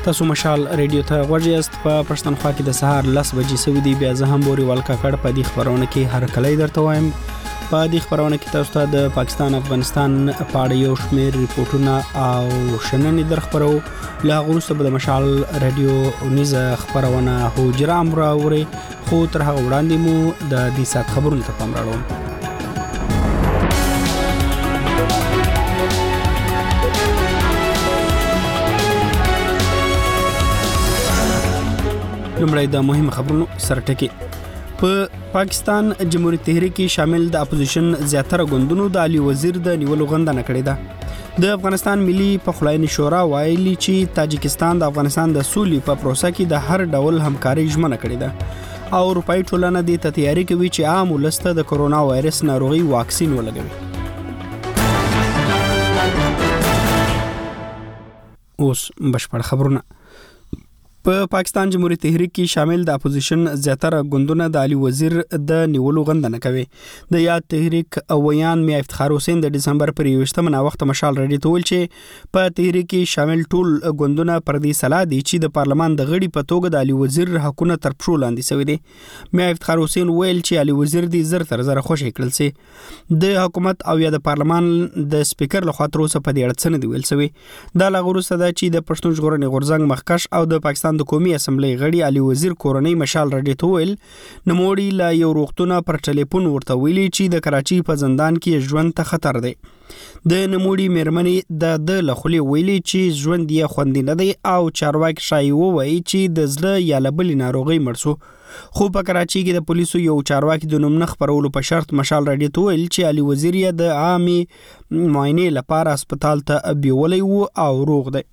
تاسو مشال ریډیو ته غوږی یاست. په پښتونخوا کې د سهار 10 بجې سوي دی. بیا زه هم بوري والکاکړ په دې خبرونه کې هر کله درته وایم. په دې خبرونه کې تاسو ته د پاکستان افغانستان په اړه یو شمېر ریپورتونه او شننې درخبرو. لا غوښته به د مشال ریډیو نیزه خبرونه هوجره امراوري خو تر هغه وړاندې مو د دې سات خبرونه ته پام راوړم. لومړی د مهمه خبرونو سرټکی. په پاکستان جمهوریت تحریک کې شامل د اپوزیشن زیاتره ګوندونو د علي وزیر د نیولو غندنه کړې ده. د افغانستان ملي پخلاینې شورا وایي چې تاجکستان د افغانستان د سولې په پروسه کې د هر ډول همکاري ژمنه کړې ده او اروپאי ټولنه د تیاری کوي چې عام ولسته د کرونا وایرس ناروغي واکسین ولګوي. اوس بشپړ خبرونه. په پاکستان جمهوریت تحریک کې شامل د اپوزیشن زیاتره ګوندونه د علي وزیر د نیولو غندنه کوي. د یاد تحریک ویان میا افتخار حسین د دسمبر پر 21 وخت مشال ریډیو ته ویل چې په تحریک کې شامل ټول ګوندونه پر دې صلاح دي چې د پارلمان د غړي په توګه د علي وزیر حقونه تر پښو لاندې شوی دي. میا افتخار حسین ویل چې علي وزیر دې زر تر زر خوشی کړل سي. د حکومت او یا د پارلمان د سپیکر لخوا تر اوسه په دې اړه څه نه دی ویل شوی. دا لغوروسه ده چې د پښتون ژغورنې غورځنګ مخکښ او د پاکستان د قومي اسمبلی غړي علي وزیر کورنۍ مشال ریډیو ته ویل نموړي لا یو روغتونه پر ټلیفون ورته ویلي چې د کراچي په زندان کې ژوند ته خطر دی. د نموړي میرمنې د لخلي ویلي چې ژوند یې خوندي نه دی او چارواکي شایي وایي چې د زړه یا لبلي ناروغي مرسو. خو په کراچي کې د پولیسو یو چارواکي د نوم نه خبرولو په شرط مشال ریډیو ته ویل چې علي وزیر یې د عامي معاینې لپاره هسپتال ته بیولې وو او روغ دی.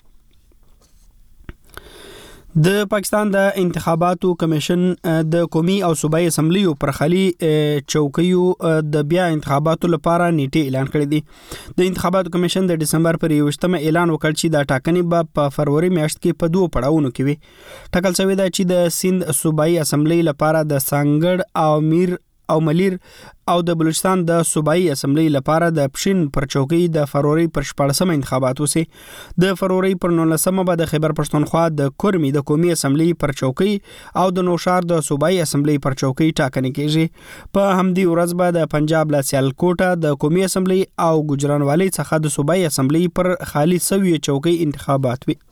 د پاکستان د انتخاباتو کمیشن د قومي او صوبایي اسمبلیو پر خالي چوکیو د بیا انتخاباتو لپاره نیټه اعلان کړې دي. د انتخاباتو کمیشن د دسمبر پر 21 اعلان وکړ چې د ټاکنې به په فروری میاشت کې په دوه پړاوونو کې وي. ټاکل شوی دی چې د سند صوبایي اسمبلی لپاره د سانګړ او میر او ملیر او د بلوچستان د صوبایي اسمبلی لپاره د پښین پر چوکۍ د فروری پر 14 انتخابات وسی. د فروری پر 19 به د خیبر پښتونخوا د کورمی د قومي اسمبلی پر چوکۍ او د نوشار د صوبایي اسمبلی پر چوکۍ ټاکنې کیږي. په همدې ورځ به د پنجاب له سیالکوټه د قومي اسمبلی او ګجرانوالي څخه د صوبایي اسمبلی پر خالي سوي چوکۍ انتخابات وي.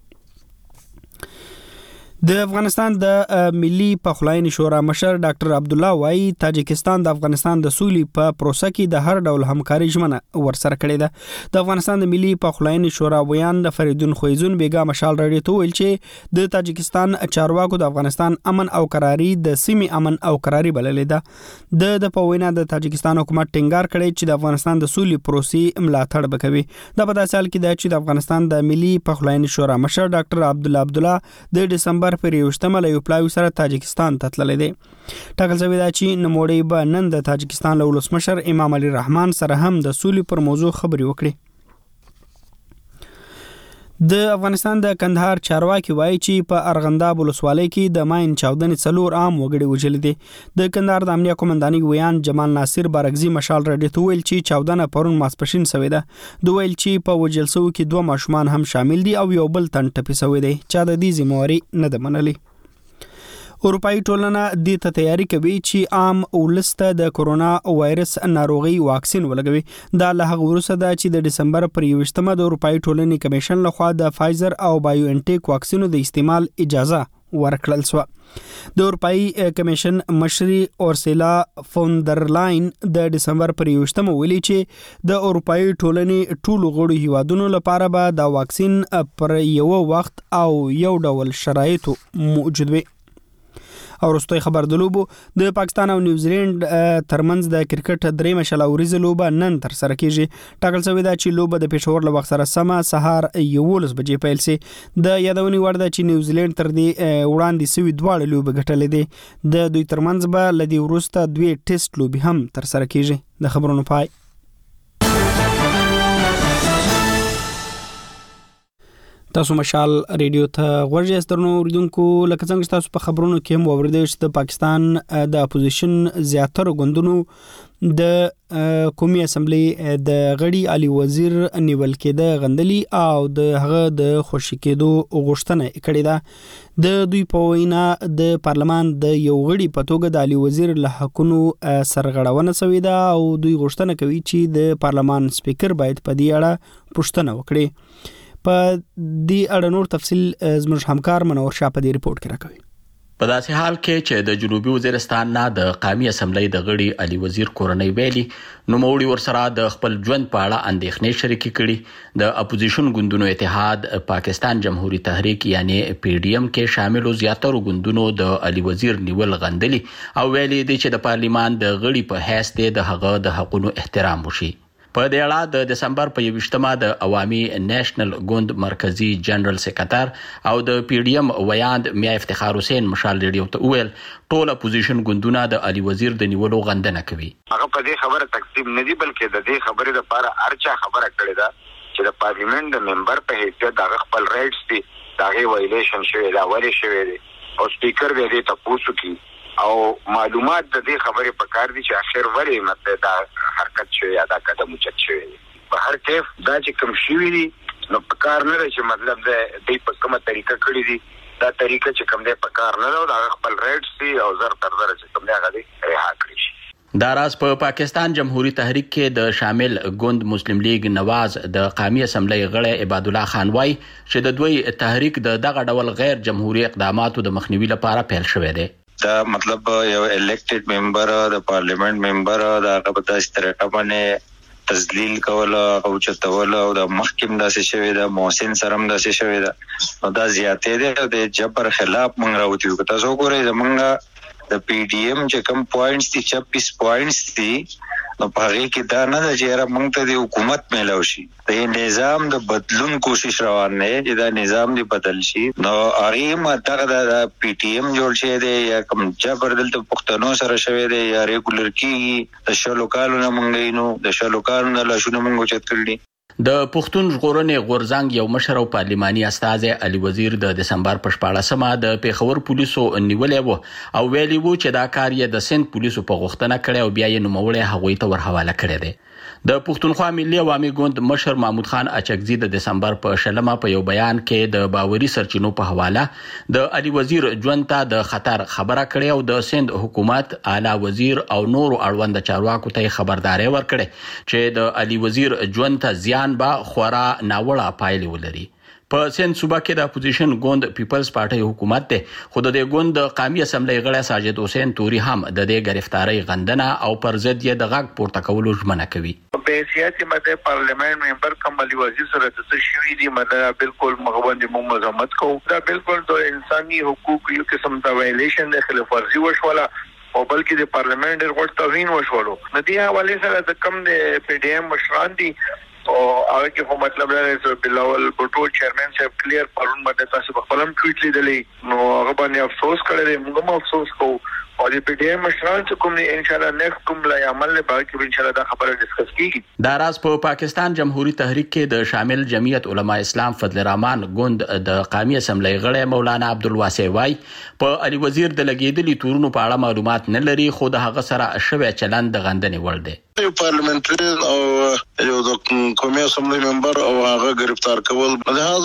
د افغانستان د ملي پخلاینې شورا مشر ډاکټر عبد الله وایي تاجکستان د افغانستان د سولې په پروسه کې د هر ډول همکاري ژمنه ورسره کړې ده. د افغانستان د ملي پخلاینې شورا ویان د فریدون خویزون بیګا مشال ریډیو ته ویل چې د تاجکستان چارواکو د افغانستان امن او قراري د سیمې امن او قراري بللې ده. د پوینا د تاجکستان حکومت ټینګار کړی چې د افغانستان د سولې پروسې ملاتړ وکوي. د په داسې حال کې ده چې د افغانستان د ملي پخلاینې شورا مشر ډاکټر عبد الله د دسمبر پر 21 یو پلاوی سره تاجکستان ته تللی دی. ټاکل شوی دی چې نموړي به نن د تاجکستان له ولسمشر امام علي رحمان سره هم د سولې پر موضوع خبرې وکړي. د افغانستان د کندهار چارواکي وایي چې په ارغنداب ولسوالۍ کې د ماین چاودنې 4 عام وګړي وژل دي. د کندهار د امنیه قومندانۍ ویان جمال ناصر بارګزي مشال ریډیو ته ویل چې چاودنه پرون ماسپښین شوې ده. دوی ویل چې په وژل شوو کې 2 ماشومان هم شامل دي او یو بل تن ټپي شوی دی چې د دې ذمہواری نه ده منلې. اروپאי ټولنه د تیاری کوي چې عام ولسته د کرونا وایرس ناروغي واکسین ولګوي. دا له هغه وروسته ده چې د دسمبر پر 21 د اروپאי ټولنې کمیشن لخوا د فایزر او بایو انټیک واکسینو د استعمال اجازه ورکړل شو. د اروپאי کمیشن مشري اورسلا فوندرلاین د دسمبر پر 21 ویلي چې د اروپאי ټولنې ټولو غړو هیوادونو لپاره به دا واکسین پر یو وخت او یو ډول شرایطو موجود وي. او وروستۍ خبر د لوبو د پاکستان او نیوزیلند ترمنځ د کرکټ درېمه شلوريزه لوبه نن تر سره کیږي. ټاکل شوی دی چې لوبه د پېښور له وخت سره سمه سهار 11 بجې پیل شي. د یادونې وړ ده چې نیوزیلند تر دې وړاندې سوي دواړه لوبه ګټلې دي. د دوی ترمنځ به لدی وروسته 2 ټیسټ لوبي هم تر سره کیږي. د خبرونو پای. تاسو مشال ریډیو ته غوږی استرنو اوریدونکو لکه څنګه تاسو په خبرونو کې هم واوریدئ چې د پاکستان د اپوزیشن زیاتره غوندونو د قومي اسمبلی د غړي علي وزیر نیول کېده غندلي او د هغه د خوشی کېدو غوښتنه کړې ده د دوی په وینا د پارلمان د یو غړي په توګه د علي وزیر له حقونو سرغړونه شوې ده او دوی غوښتنه کوي چې د پارلمان سپیکر باید په دې اړه پوښتنه وکړي په دې اړه نور تفصیل زموږ همکار منور شاه په دې ریپورت کې راکوي. په داسې حال کې چې د جنوبي وزیرستان نه د قومي اسمبلی د غړي علي وزیر کورنۍ ویلي نو موري ورسره د خپل ژوند په اړه اندېښنې شریکې کړي. د اپوزیشن ګوندونو اتحاد پاکستان جمهوریت تحریک یعنی پی ډی ایم کې شامل زیاتره ګوندونو د علي وزیر نیول غندلي او ویلي دي چې د پارلیمان د غړي په حیث د هغه د حقونو احترام وشي. په دې اړه د دسمبر په 21مه د عوامي نېشنل ګوند مرکزی جنرال سکرټر او د پی ډی ایم ویاند میا افتخار حسین مشال ریډیو ته ویل ټول اپوزیشن ګوندونه د علي وزیر د نیولو غندنه کوي. هغه په دې خبره تقسیم نه دي بلکې د دې خبرې لپاره ارچا خبره کړې ده چې د پارلیمنت د ممبر په حیثیت د خپل رائټس دي دغه وایلیشن شوی دا وری شوی دی او سپیکر دې ته پوښتنه کوي او معلومات د دې خبرې په کار دي چې اخر وری مته دا حرکت شوی یا دا قدم اوچت شوی په هر کیف دا چې کوم شوی دي نو په کار نه چې مطلب د په کومه طریقه کړی دي دا طریقه چې کوم دی په کار نه دا خپل رائټس دي او زر تر زر چې کوم دی هغه دی رها کړی شي. دا راز په پاکستان جمهوریت تحریک کې د شامل ګوند مسلم لیگ نواز د قومي اسمبلی غړی عباد الله خان وای چې د دوی تحریک د دغه ډول غیر جمهوریت اقداماتو د مخنیوي لپاره پیل شوی دی. دا مطلب یو الیکټډ ممبر د پارلیمنت ممبر دا هغه په داسې طریقه باندې تذلیل کول او چتول او د محکم داسې شوی دا محسن سرم داسې شوی دا دا زیاتې ده د جبر خلاف مونږ راوتیو که تاسو ګورئ زمونږ د پی ډی ایم چې کوم پوینټس دي 26 پوینټس دي نو په هغه کې دا نه ده چې را مونږ ته د حکومت ملو شي د نظام د بدلون کوشش روان نه چې دا نظام دی بدل شي نو هغه ماته د پی ټی ایم جوړ شي دی یا کوم جبر دلته پښتنو سره شوی دی یا ریګولر کی د شلو کالو نه مونږ نو د شلو کالو نه لښونه مونږ چت کړی. د پښتون ژغورنې غورځنګ یو مشر او پارلماني استازي علي وزیر د دسمبر په 14مه د پیښور پولیسو نیولې وو او ویلي وو چې دا کار یې د سند پولیسو په غوښتنه کړې او بیا یې نوموړی هغوی ته ورحواله کړی دی. د پښتونخوا ملي عوامي ګوند مشر محمود خان اچکزي د دسمبر په 20مه په یو بیان کې د باوري سرچینو په حواله د علي وزیر ژوند ته د خطر خبره کړې او د سند حکومت اعلی وزیر او نور اړوند چارواکو ته خبرداري ورکړې چې د علي وزیر ژوند ته زیان به خورا ناوړه پایلې ولري. په سند صوبه کې د اپوزیشن ګوند پیپلز پارټي حکومت ته خود د ګوند قومي اسمبلی غړی ساجد حسین توري هم د دې گرفتاری غندنه او پر ضد یې د غږ پورته کولو ژمنه کوي. په سیاسي مده پارلیمنت ممبر کوم علي وزیر سره د شوی دی مده بالکل مغوند مزمت کو دا بالکل د انساني حقوق یو قسم د وایلیشن د خلاف ورزي وشوله او بلکې د پارلیمنت غوښتنه توهین وشولو. ندی حواله سره د کم د پی ډی ایم مشران دي او هغه کې په مطلب لري بلاول بوټو چیرمن صاحب کلیر پرون مده تاسو په خپلم ټویټ لیدلې نو هغه باندې افسوس کړی موږ هم افسوس کوو او د پی ډی ایم مشران چې کوم ان شاء الله نیکسټ کوم لا عمل له باقي ان شاء الله دا خبره ډیسکس کیږي. دا راز په پاکستان جمهوریت تحریک کې د شامل جمعیت علما اسلام فضل الرحمن ګوند د قومي اسمبلی غړی مولانا عبدالواسع وای په علي وزیر د لګیدلي تورونو په اړه معلومات نه لري خو د هغه سره شوی چلند د غندنې وړ دی. یو پارلیمنټری او یو د قومي اسمبلی ممبر او هغه گرفتار کول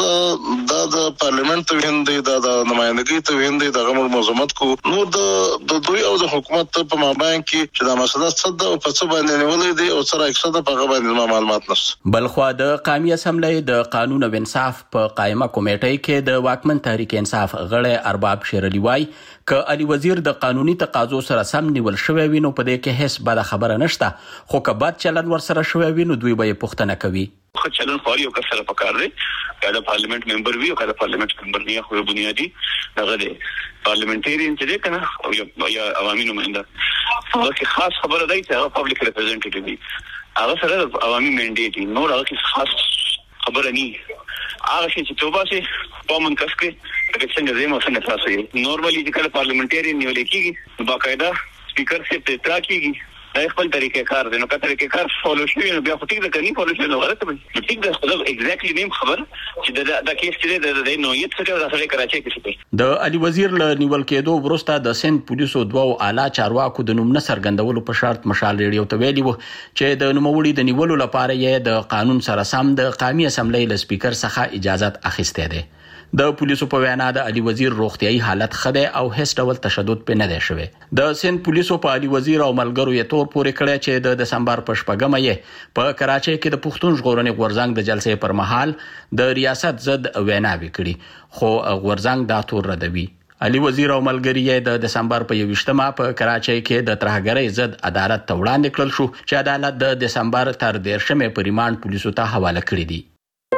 دا د پارلیمنت توهین دی دا د نمائندګۍ توهین دی دغه مزمت کو نو د دوی او د حکومت په مابین کې چې دا مسله صد او په څه باندې نیولې دي او سره 100 په هغه باندې معلومات نشته. بلخوا د قومي اسمبلی د قانون او انصاف په قائمه کمیټې کې د واکمن تحریک انصاف غړی ارباب شیر علي وای ک علي وزیر د قانوني تقاضو سره سم نیول شوی وینو په دې کې هیڅ بد خبره نشته خو که بد چلن ور سره شوی وینو دوی به پوښتنه کوي. خو چلن خوري او کسره پکار دی کله پارلیمنت ممبر وی او کله پارلیمنت ممبر نه خو بنیادی دغه دی پارلیمنټریان چې دی کنه یا عوامي نمائنده هغه کې خاص خبره دی چې هغه پبلک ریپرزنټیټیو دی هغه سره عوامي منډیټ دی نو هغه کې خاص خبره نه هغه چې توبه سي پامن کسکه څنګه زموږ څنګه تاسو نورمالي چې کله پارلیمنټریان نیول کېږي باقاعده سپیکر سے اطلاع کیږي دا خپل طریقې کار دی نو کله طریقې کار فالو شي نو بیا خو ټیک ده کني فالو شي نو غلط وي ټیک ده خو ایگزیکټلی نیم خبر چې دا کیس چې د نوعیت څخه د سړی کراچي کې شي د علي وزیر له نیول کېدو وروسته د سند پولیسو دوه اعلی چارواکو د نوم نه څرګندولو په شرط مشال ریډیو ته ویلي و چې د نوموړي د نیولو لپاره یې د قانون سره سم د قومي اسمبلی له سپیکر څخه اجازه اخیسته ده د پولیسو په وینا د علي وزیر روغتيایي حالت خده او هیڅ ډول تشدد په نه دی شوی د سند پولیسو په علي وزیر او ملګرو یې تور پورې کړی چې د دسمبر په شپږمه یې په کراچۍ کې د پښتون ژغورنې غورځنګ د جلسې پر مهال د ریاست ضد ویناوي کړي خو غورځنګ دا تور ردوي علي وزیر او ملګری یې د دسمبر په 21مه په کراچۍ کې د ترهګرۍ ضد عدالت ته وړاندې کړل شو چې عدالت د دسمبر تر 13مه په ریماند پولیسو ته حواله کړی دی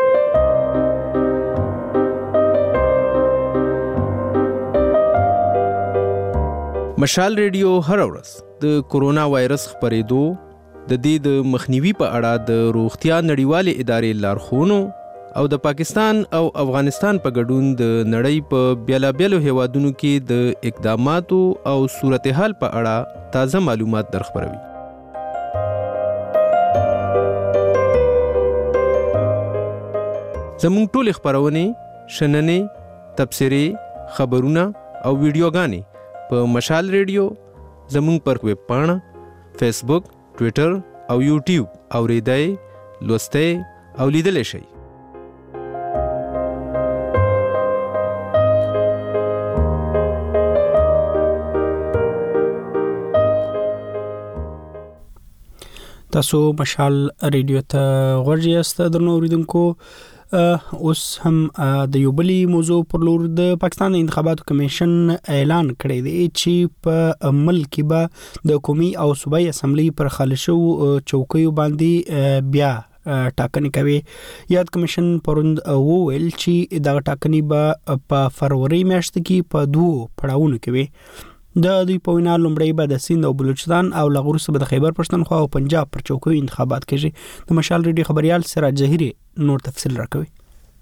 مشال ریډیو هر ورځ د کورونا وایرس خپرېدو د دې د مخنیوي په اړه د روغتیا نړیوالې ادارې لارښوونو او د پاکستان او افغانستان په ګډون د نړۍ په بیلابیلو هیوادونو کې د اقداماتو او صورتحال په اړه تازه معلومات درخبروي زموږ ټول خبرونه شننې تبصرې خبرونه او ویډیوګانې په مشال ریډیو زموږ پر ویب پاڼه فیسبوک ټویټر او یوټیوب اوریدای لوستای او لیدل شئ تاسو مشال ریډیو ته غوږی یاست درنو اوریدونکو اوس هم د یو بلی موضوع پر لور د پاکستان انتخاباتو کمیشن اعلان کړی دی چې په ملک کې به د قومي او صوبایي اسمبلی پر خالصو چوکیو باندې بیا ټاکنې کوي یاد کمیشن پروند وویل چې دا ټاکنې به په فروری میاشت کې په دوه پړاوونو کې وي د دوی په وینا لومړی به د سیند او بلوچستان او لغور صوبه د خیبر پښتونخوا او پنجاب پر چوکیو انتخابات کیږي د مشال ریډیو خبريال سراج ظهیری نور تفصیل راکوي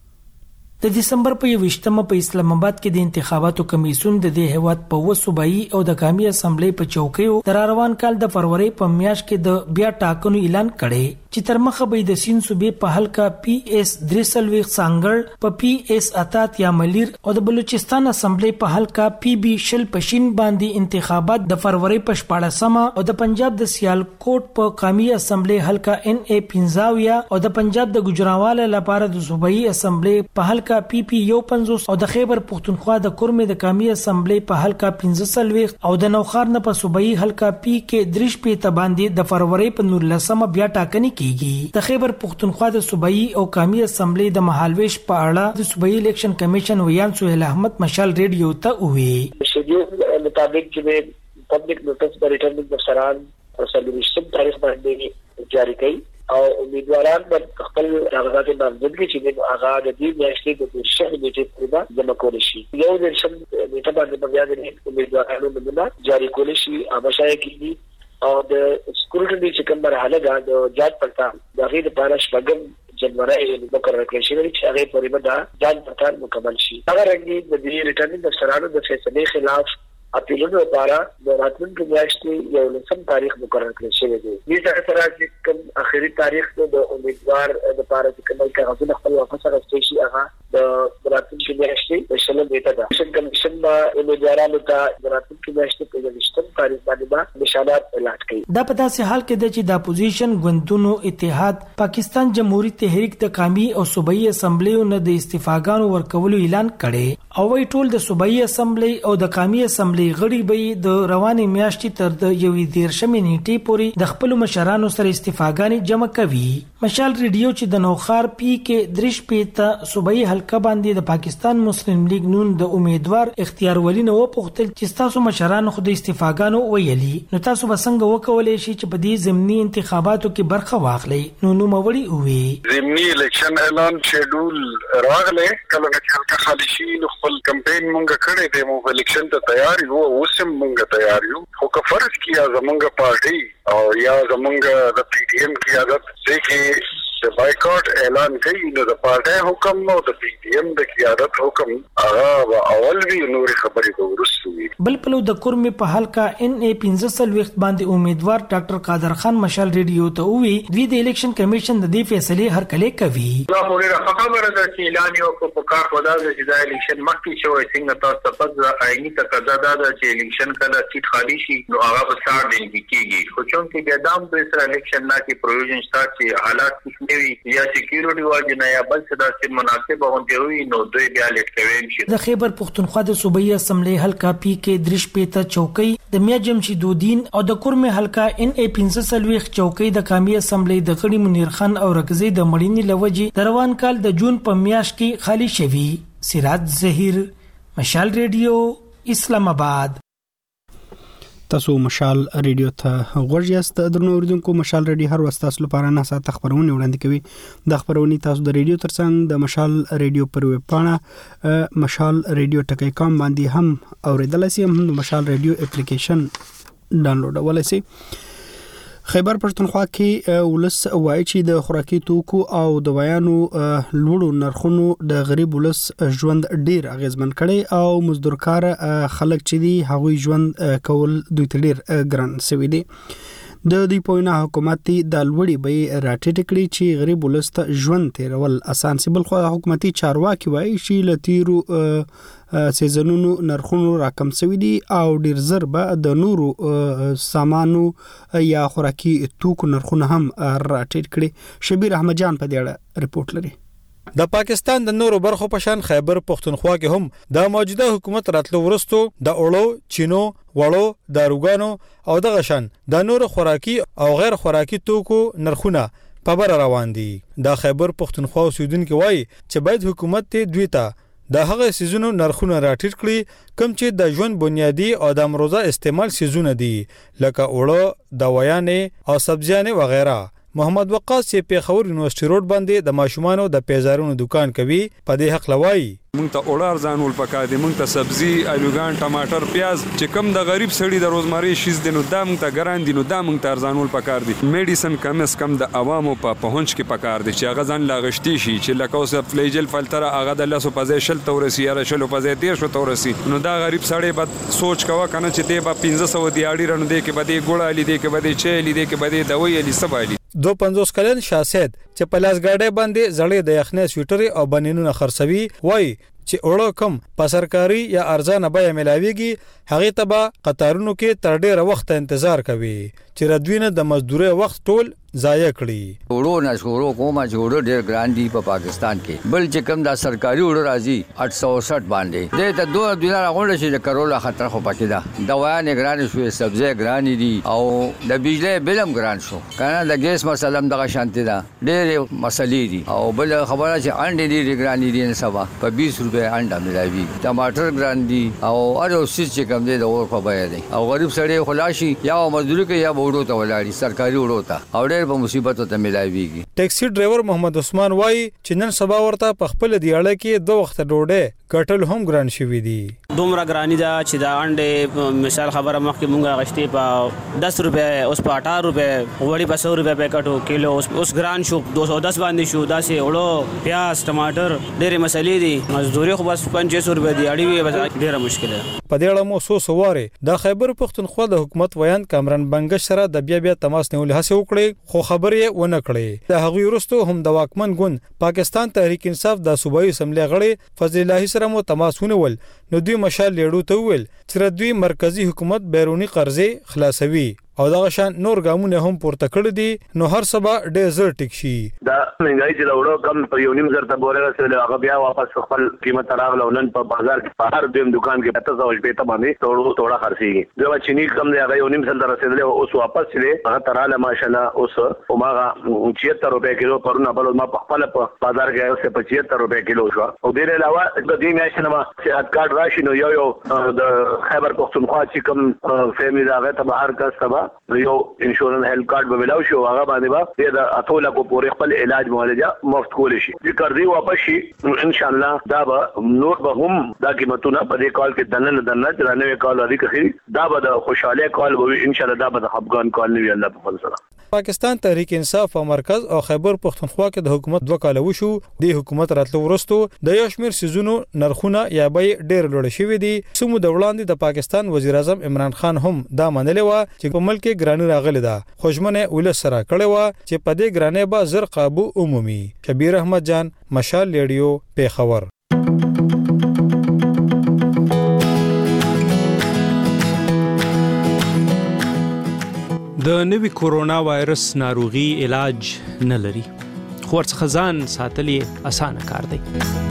د دسمبر په 21مه په اسلام آباد کې د انتخاباتو کمیسیون د دې هیواد په وسوبایي او د قومي اسمبلی په چوکیو تر روان کال د فروری په میاشت کې د بیا ټاکنو اعلان کړي چې تر مخه به د سین صوبې په حلقه پی اس درسلويخ سانګړ په پی اس اتات یا ملیر او د بلوچستان اسمبلی په حلقه پی بی شل پشین باندې انتخابات د فروری په 14مه او د پنجاب د سیالکوټ په قومي اسمبلی حلقه ان ای 15 او د پنجاب د ګجراواله لپاره د صوبایي اسمبلی په حلقه پی پی یو 50 او د خیبر پښتونخوا د کورمې د قومي اسمبلی په حلقه 15 او د نوخار نه په صوبایي حلقه پی کې درش په تباندې د فروری په 19مه بیا ټاکنې کیږي د خیبر پښتونخوا د صوبایي او قومي اسمبلی د مهالويش په اړه د صوبایي الیکشن کمیشن ویان سہیل احمد مشال ریډیو ته وی شیډول مطابق چې پبلک نوټس پر ریټرنینګ افسران او سلوریشن تاریخ باندې جاری کړي او امیدواران په خپل کاغذات نامزدګي چې هغه د دې میاشتې د شهر میټې پورې جمع کول شي یو د شم میټه باندې بیا د امیدوارانو نمونه جاری کول شي اوبشای کیږي او د سکیورټي چې کوم مرحله د جاج پړتال د غیر پارش بغم جنوري مقرر کړی شوی چې هغه پورې به جاج پړتال مکمل شي هغه رنګي د دې ریټرنینګ افسرانو د فیصلې خلاف اپیلونو لپاره د راتلونکي میاشتې یو لسم تاریخ مقرر کړی شوی دی دې سره چې کوم اخري تاریخ د امیدوار د لپاره چې کومه کاغذونه خپل واپس راستي شي هغه د راتلونکي میاشتې د شلم دیتا ده چې کمیشن با امیدوارانو ته د راتلونکي میاشتې په لسم تاریخ باندې نشانات اعلان کړي دا په داسې حال کې چې د اپوزیشن ګوندونو اتحاد پاکستان جمهوریت تحریک د قومي او صوبایي اسمبلیو نه د استعفاګانو ورکولو اعلان کړي او وی ټول د صوبایي اسمبلی او د قومي اسمبلی غړي به د روانې میاشتې تر د 11 نیټې پورې د خپل مشرانو سره استعفاګانې جمع کوي مشال ریډیو چې د نوخار پی کې درش پیته صوبایي حلقه باندې د پاکستان مسلم لیگ نون د امیدوار اختیار ولی نو پختل چې تاسو مشرانو خو د استعفاګانو ویلي نو تاسو بسنګ وکولې شي چې په دې ضمني انتخاباتو کې برخه واخلي نو موړي وي ضمني الیکشن اعلان شیډول راغله کله چې حلقه خالی شي نو خپل کمپاین مونږ کړی دی مو الیکشن ته تیار یو اوسم مونږ تیار یو خو که فرض کیا زمونږ پارټي او یا زمونږ د پی ډی ایم کی عادت چې چې بایکاټ اعلان کوي نو د پارټي حکم او د پی ډی ایم د قیادت حکم هغه اول وی نور خبرې به ورسته وي. بل پلو د کورمه په حلقه ان ای 15 وخت باندې امیدوار ډاکټر قادر خان مشال ریډیو ته وی دوی د الیکشن کمیشن د دې فیصله هر کله کوي. دا موري خبره ده چې اعلان یو کو په کار ودا چې دا الیکشن مخکې شوی څنګه تاسو په آئینی تقاضا ده چې الیکشن کله سیټ خالی شي نو هغه به سار دی کیږي خو چون کې ګدام د سره الیکشن نه کې پروویژن شته چې حالات کښ نه وي یا سکیورټي واجب نه یا بل څه د مناسب غونډه وي نو دوی بیا لیټ کوي شي. د خیبر پښتونخوا د صوبایي اسمبلی حلقه پی کې درش پیته چوکۍ د میا جمشید الدین او د کورمه حلقه ان ای 15 وخت چوکۍ د قومي اسمبلی د غړي منیر خان او رکزی د مړینې لوجي د روان کال د جون په میاشت کې خالی شوی. سراج ظهیر، مشال ریډیو، اسلام آباد. تاسو مشال ریډیو ته غوږ یاست. درنو اوریدونکو مشال ریډیو هر وخت تاسو لپاره نه ساعت خبرونه وړاندې کوي. د خبرونه تاسو د ریډیو ترڅنګ د مشال ریډیو پر ویب پاڼه مشال ریډیو ټکی کام باندې هم اوریدلای شئ. هم د مشال ریډیو اپلیکیشن ډاونلوډولای شئ. خیبر پښتونخوا کې ولس وایي چې د خوراکي توکو او دوايانو لوړو نرخونو د غریب ولس ژوند ډیر اغیزمن کړي او مزدورکار خلک چې دي هغوی ژوند کول دوی ته ډیر ګران شوی دی. د دې پوینه حکومت د لوړې به راټیټ کړي چې غریب ولس ته ژوند تیرول اسان سي. بل خو حکومتي چارواکي وایي چې لتیرو سیزنونو نرخونو راکم شوی دي او ډیر زر به د نورو سامانو یا خوراکي توکو نرخونه هم راټیټ کړي. شبیر احمد جان په دې اړه رپورت لري. د پاکستان د نورو برخو په شان خیبر پښتونخوا کې هم د موجوده حکومت راتلو ورستو د اولو چینو وړو داروګانو او د غشن د نورو خوراکي او غیر خوراکي توکو نرخونه په بر روان دي. د خیبر پښتونخوا اوسیدونکو وایي چې باید حکومت ته دوی ته د هغه سيزونو نرخونه راټیټ کړي کوم چې د ژوند بنیادی او د امروزه استعمال سيزونه دي لکه اوړه، دوايانې او سبزيانې وغیرہ. محمد وقاص چې په خور یونیورسيټي روډ باندې د ماشومانو د پیزارونو دکان کوي په دې حق لوي. مونږ ته اورار ځانول پکار دي، مونږ ته سبزي، الوګان، ټماټر، پیاز چې کم د غریب سړي د روزمري شیز دي نو دا مونږ ته ګران دي نو دا مونږ ته ځانول پکار دي. میډیسن کم اس کم د عوامو په پهونچ کې پکار دي چې هغه ځان لاغشتي شي چې لکه اوس فلیجل فلتر هغه د لاسو په ځای شل تورسي یا شلو په ځای 13 تورسي نو دا غریب سړی به سوچ کوا کنه چې دی په 1500 دی اړي رنو دی کې بده ګوړه لې دی کې بده چي لې دی کې بده دوی لې سبالي. 250 کلن شاسید چې په لاس گاډي باندې زړې د یخنې سویټر او بنینونه خرڅوي وای چې اوړه کم په سرکاري یا ارزانه بیه ملاويږي هغه ته به قطارونو کې تر ډیره وخت انتظار کوي چې ردوینه د مزدوري وخت ټول ضایع کړي. وړو نه شورو کومه جوړ ډیر ګران دي په پاکستان کې بل چې کم دا سرکاري وړو راځي 860 باندې د ته 2 دینار غونډه شي د کرولا خطر خو پکې ده. دوايانې ګران شوې، سبزي ګران دي او د بجلی بلم ګران شو کنه د ګیس مسله دغه شانتي ده ډېر مسلې دي او بل خبره چې انډې دي ګران دي نه سبا په 20 روپے انډا ملاوي، ټماټر ګران دي او ارو سیس چې کم دي د اور په بیه دي او غریب سړی خلاصي یا مزدوري کوي یا وړو ته ولاړی سرکاري وړو ته او ډېر په مصیبت ته ملاويږي. ټیکسي ډرایور محمد عثمان وای چې نن سبا ورته په خپل دیاړه کې 2 وخت ډوډۍ کټل هم ګران شوی دي. دومره ګرانی دا چې دا انډې مثال خبره مخکې مونږه غشتي په 10 روپے اوس په 18 روپے وړي په 100 روپے پکټو کیلو اوس ګران شو 210 باندې شو. دا سه وړو پیاز ټماټر ډېرې مسلې دي مزدوري خو بس 500 روپے دی اړي وي بس ډېره مشکله. په دې اړه مو سواره د خیبر پښتونخوا د حکومت ویان کامران بنگش سره د بیا تماس نیول هڅه وکړي خو خبرې ونه کړې. د هغوی وروسته هم د واکمن ګوند پاکستان تحریک انصاف د صوبایي اسمبلی غړي فضل الله سره مو تماس ونیول نو دوی مشال لیړو ته ویل چې دوی مرکزی حکومت بیرونی قرضې خلاصوي او دا شان نور ګامونه هم پورته کړی دي نو هر سبا ډېر زر ټیک شي. دا منګای چې وړو کم په یو نیم زر ته بوله رسول هغه بیا واپس خپل قیمت راغله نن په بازار کې په هر دیم دکان کې 700 ته باندې توړه خرڅيږي. دا چینی کم دی هغه یو نیم زر ته رسیدل اوس واپس لې هغه تراله ماشاءالله اوس او ماغه 76 روپے کیلو پرونه بل ما په خپل په بازار کې اوس 75 روپے کیلو شو او ډېر علاوه د دې میاشتې ما صحت کارت راشي نو یو د خیبر پښتونخوا چې کوم فیملی راغی ته هر کس تبا یو انشورنس هیلث کارت به ملاوي شو هغه باندې به د اتوله کو پورې خپل علاج معالجه مفت کول شي. چې قرضې واپس شي ان شاء الله دا به نور به هم دا قیمتونه په دې کال کې دنه درانه کال لري کې دا به د خوشاله کال به ان شاء الله دا به د افغان کال نه وي الله په فضل سره. پاکستان تحریک انصاف په مرکز او خیبر پختونخوا کې د حکومت 2 کال وشو. د حکومت راتلو ورستو د یو شمېر سيزونو نرخونه یا به ډېر لوړ شوي دي. سمو د وړاندې د پاکستان وزیر اعظم عمران خان هم دا منلې و چې په ملک کې ګرانی راغلی ده. خوشمنه ولس سره کړي و چې په دې ګرانی به زر قابو عمومي. شبیر احمد جان، مشال ریډیو، پیښور. د نوي کورونا وایرس ناروغي علاج نه لري، خو ورڅخه ځان ساتل یې اسانه کار دی.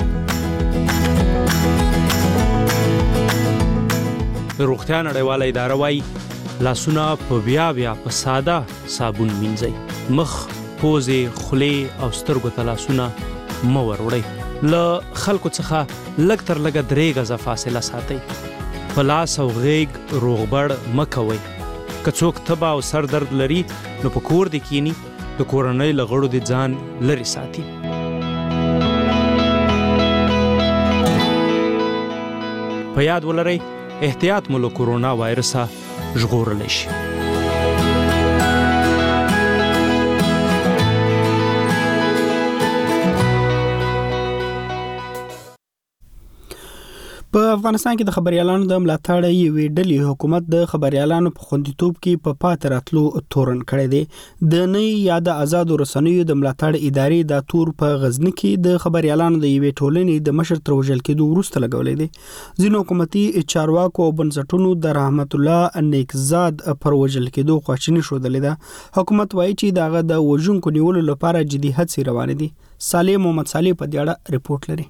روغتیا نړیواله اداره وايي لاسونه په بیا په ساده صابون مینځئ. مخ، پوزې، خولې او سترګو ته لاسونه مه وروړئ. له خلکو څخه لږ تر لږه 3 غزه فاصله ساتئ. په لاس او غیږ روغبړ مه کوئ. که څوک تبه او سر درد لري نو په کور دې کینی، د کورنۍ له غړو دې ځان لرې ساتي. په یاد ولرئ احتیاط مو له کورونا وایرسه ژغورلی شي. په افغانستان کې د خبريالانو د ملاتړ یوې ډلې حکومت د خبريالانو په خوندیتوب کې په پات راتلو تورن کړی دی. د نه یاد آزاد رسنیو د ملاتړ ادارې د تور په غزنی کې د خبريالانو د یوې ټولنې د مشر تر وژل کېدو وروسته لګولې دي. ځینو حکومتي چارواکو او بنسټونو د رحمت الله نیکزاد پر وژل کېدو خواشیني شودلې ده. حکومت وایي چې دغه د وژونکو نیولو لپاره جدي هڅې روانې دي. صالح محمد صالح په دې اړه ریپورت لري.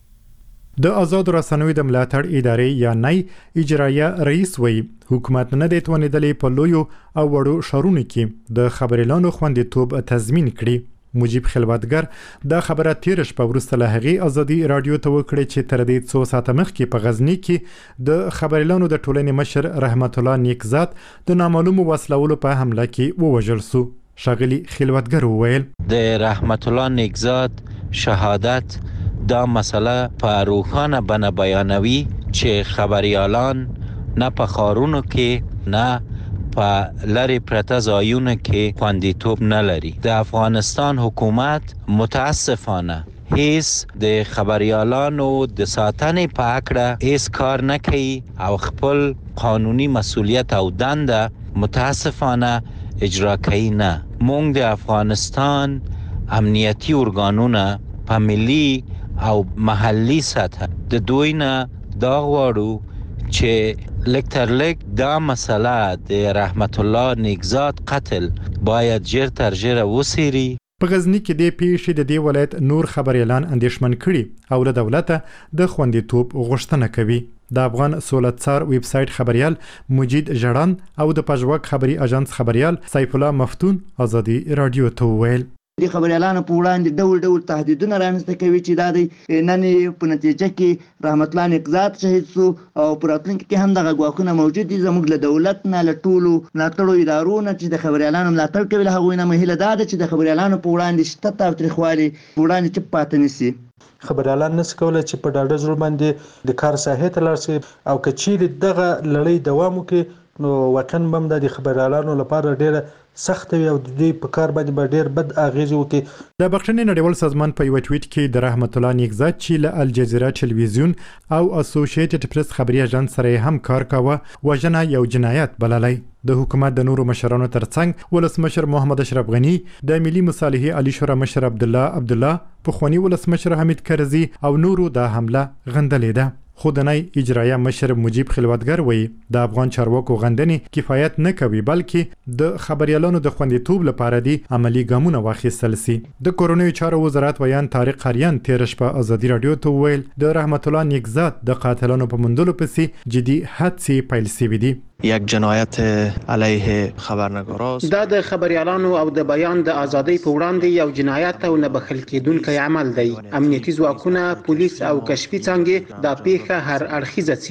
د آزاد رسنیو د ملاتړ ادارې یا نای اجرایه رئیس وی حکومت نه د توانیدلې په لویو او وړو شارونو کې د خبريالانو خوندیتوب تضمین کړي. مجيب خلوتګر د خبره تیر شپه ورسته له هغې ازادي رادیو ته وکړي چې تر دې 2 ساعته مخکې په غزنی کې د خبريالانو د ټولنې مشر رحمت الله نیکزاد د نامعلومو وسلوالو په حمله کې ووژل شو. شاغلی خلوتګر وویل د رحمت الله نیکزاد شهادت دا مسئله په روښانه بڼه بیانوي چې خبريالان نه په ښارونو کې نه په لرې پرته ځایونو کې خوندیتوب نه لري. د افغانستان حکومت متاسفانه هیڅ د خبريالانو د ساتنې په اړه هیڅ کار نه کوي او خپل قانوني مسؤلیت او دنده متاسفانه اجرا کوي نه. موږ د افغانستان امنیتي ارګانونه په ملي او محلي سطح د دوی نه دا غواړو چې لږ تر لږ دا مسله د رحمت الله نیکزاد قتل باید ژر تر ژره وڅیړي. په غزنی کې د پیښې د دې ولایت نور خبريالان اندېښمن کړي او له دولته د خوندیتوب غوښتنه کوي. د افغان سولتسار ویب سایټ خبريال مجید جړان او د پژوک خبري اژانس خبريال سیف الله مفتون ازادي رادیو ته ویل د خبريالانو په وړاندې ډول تهدیدونه رامنځته کوي چې دا د نن په نتیجه کې رحمت الله نیکزاد شهید شو او په راتلونکي کې هم دغه ګواښونه موجود دي. زموږ له دولت نه له ټولو ملاتړو ادارو نه چې د خبريالانو ملاتړ کوي له هغوی نه مهیله دا ده چې د خبريالانو په وړاندې شته تاوتریخوالي په وړاندې چپ پاتې نشي. خبريالان نس کولای چې په ډاډه زړه باندې د کار ساحې ته لاړ شي او که چیرې دغه لړۍ دوام وکړي نو واقعا بم د خبريالانو لپاره ډېره سخت وي او د دوی په کار باندې به ډېر بد اغیز وکړي. د بخښنې نړیوال سازمان په یو ټویټ کې د رحمت الله نیکزاد چې له الجزیره ټلویزیون او اسوسییټډ پریس خبري اژانس سره هم کار کاوه وژنه یو جنایت بللی. د حکومت د نورو مشرانو ترڅنګ ولسمشر محمد اشرف غنی، د ملي مصالحې علی شورا مشر عبدالله پخوانی ولسمشر حمید کرزي او نورو د حمله غندلې ده. خو د نای اجرایه مشر مجيب خلوتګر وایي د افغان چارواکو غندنې کفایت نه کوي بلکې د خبريالانو د خوندیتوب لپاره دي عملی ګامونه واخیستل سي. د کورونوي چارو وزارت ویان طارق قریان تیر شپه ازادي رادیو ته ویل د رحمت الله نیکزاد د قاتلانو په موندلو پسې جدي هڅې پیل شوې دي. یک جنایت علیه خبرنگاراست. دا د خبريالانو او د بیان د ازادۍ په وړاندې یو جنایت او نه بخښل کېدونکی عمل دی. امنیتي ځواکونه، پولیس او کشفي څانګې دا پیښه هر اړخیزه څیړي.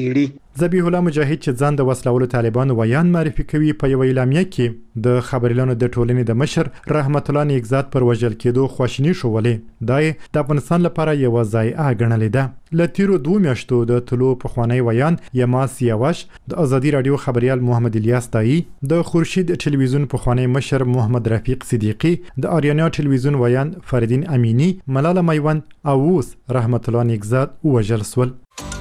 ذبیح الله مجاهد چې ځان د وسلوالو طالبانو ویان معرفي کوي په یو اعلامیه کې د خبريالانو د ټولنې د مشر رحمت الله نیکزاد پر وژل کېدو خواشیني شولې دا د افغانستان لپاره یو ضایعه ګڼلې ده ل تیرو 2 میاشتو د طلوع پخوانی ویان یما سیاوش د ازادي رادیو خبريال محمد الیاس دایی د خورشید ټلویزیون پخوانی مشر محمد رفیق صدیقی د آریانا ټلویزیون ویان فریدین امینی ملاله میوند او اوس رحمت الله نیکزاد وژل سول.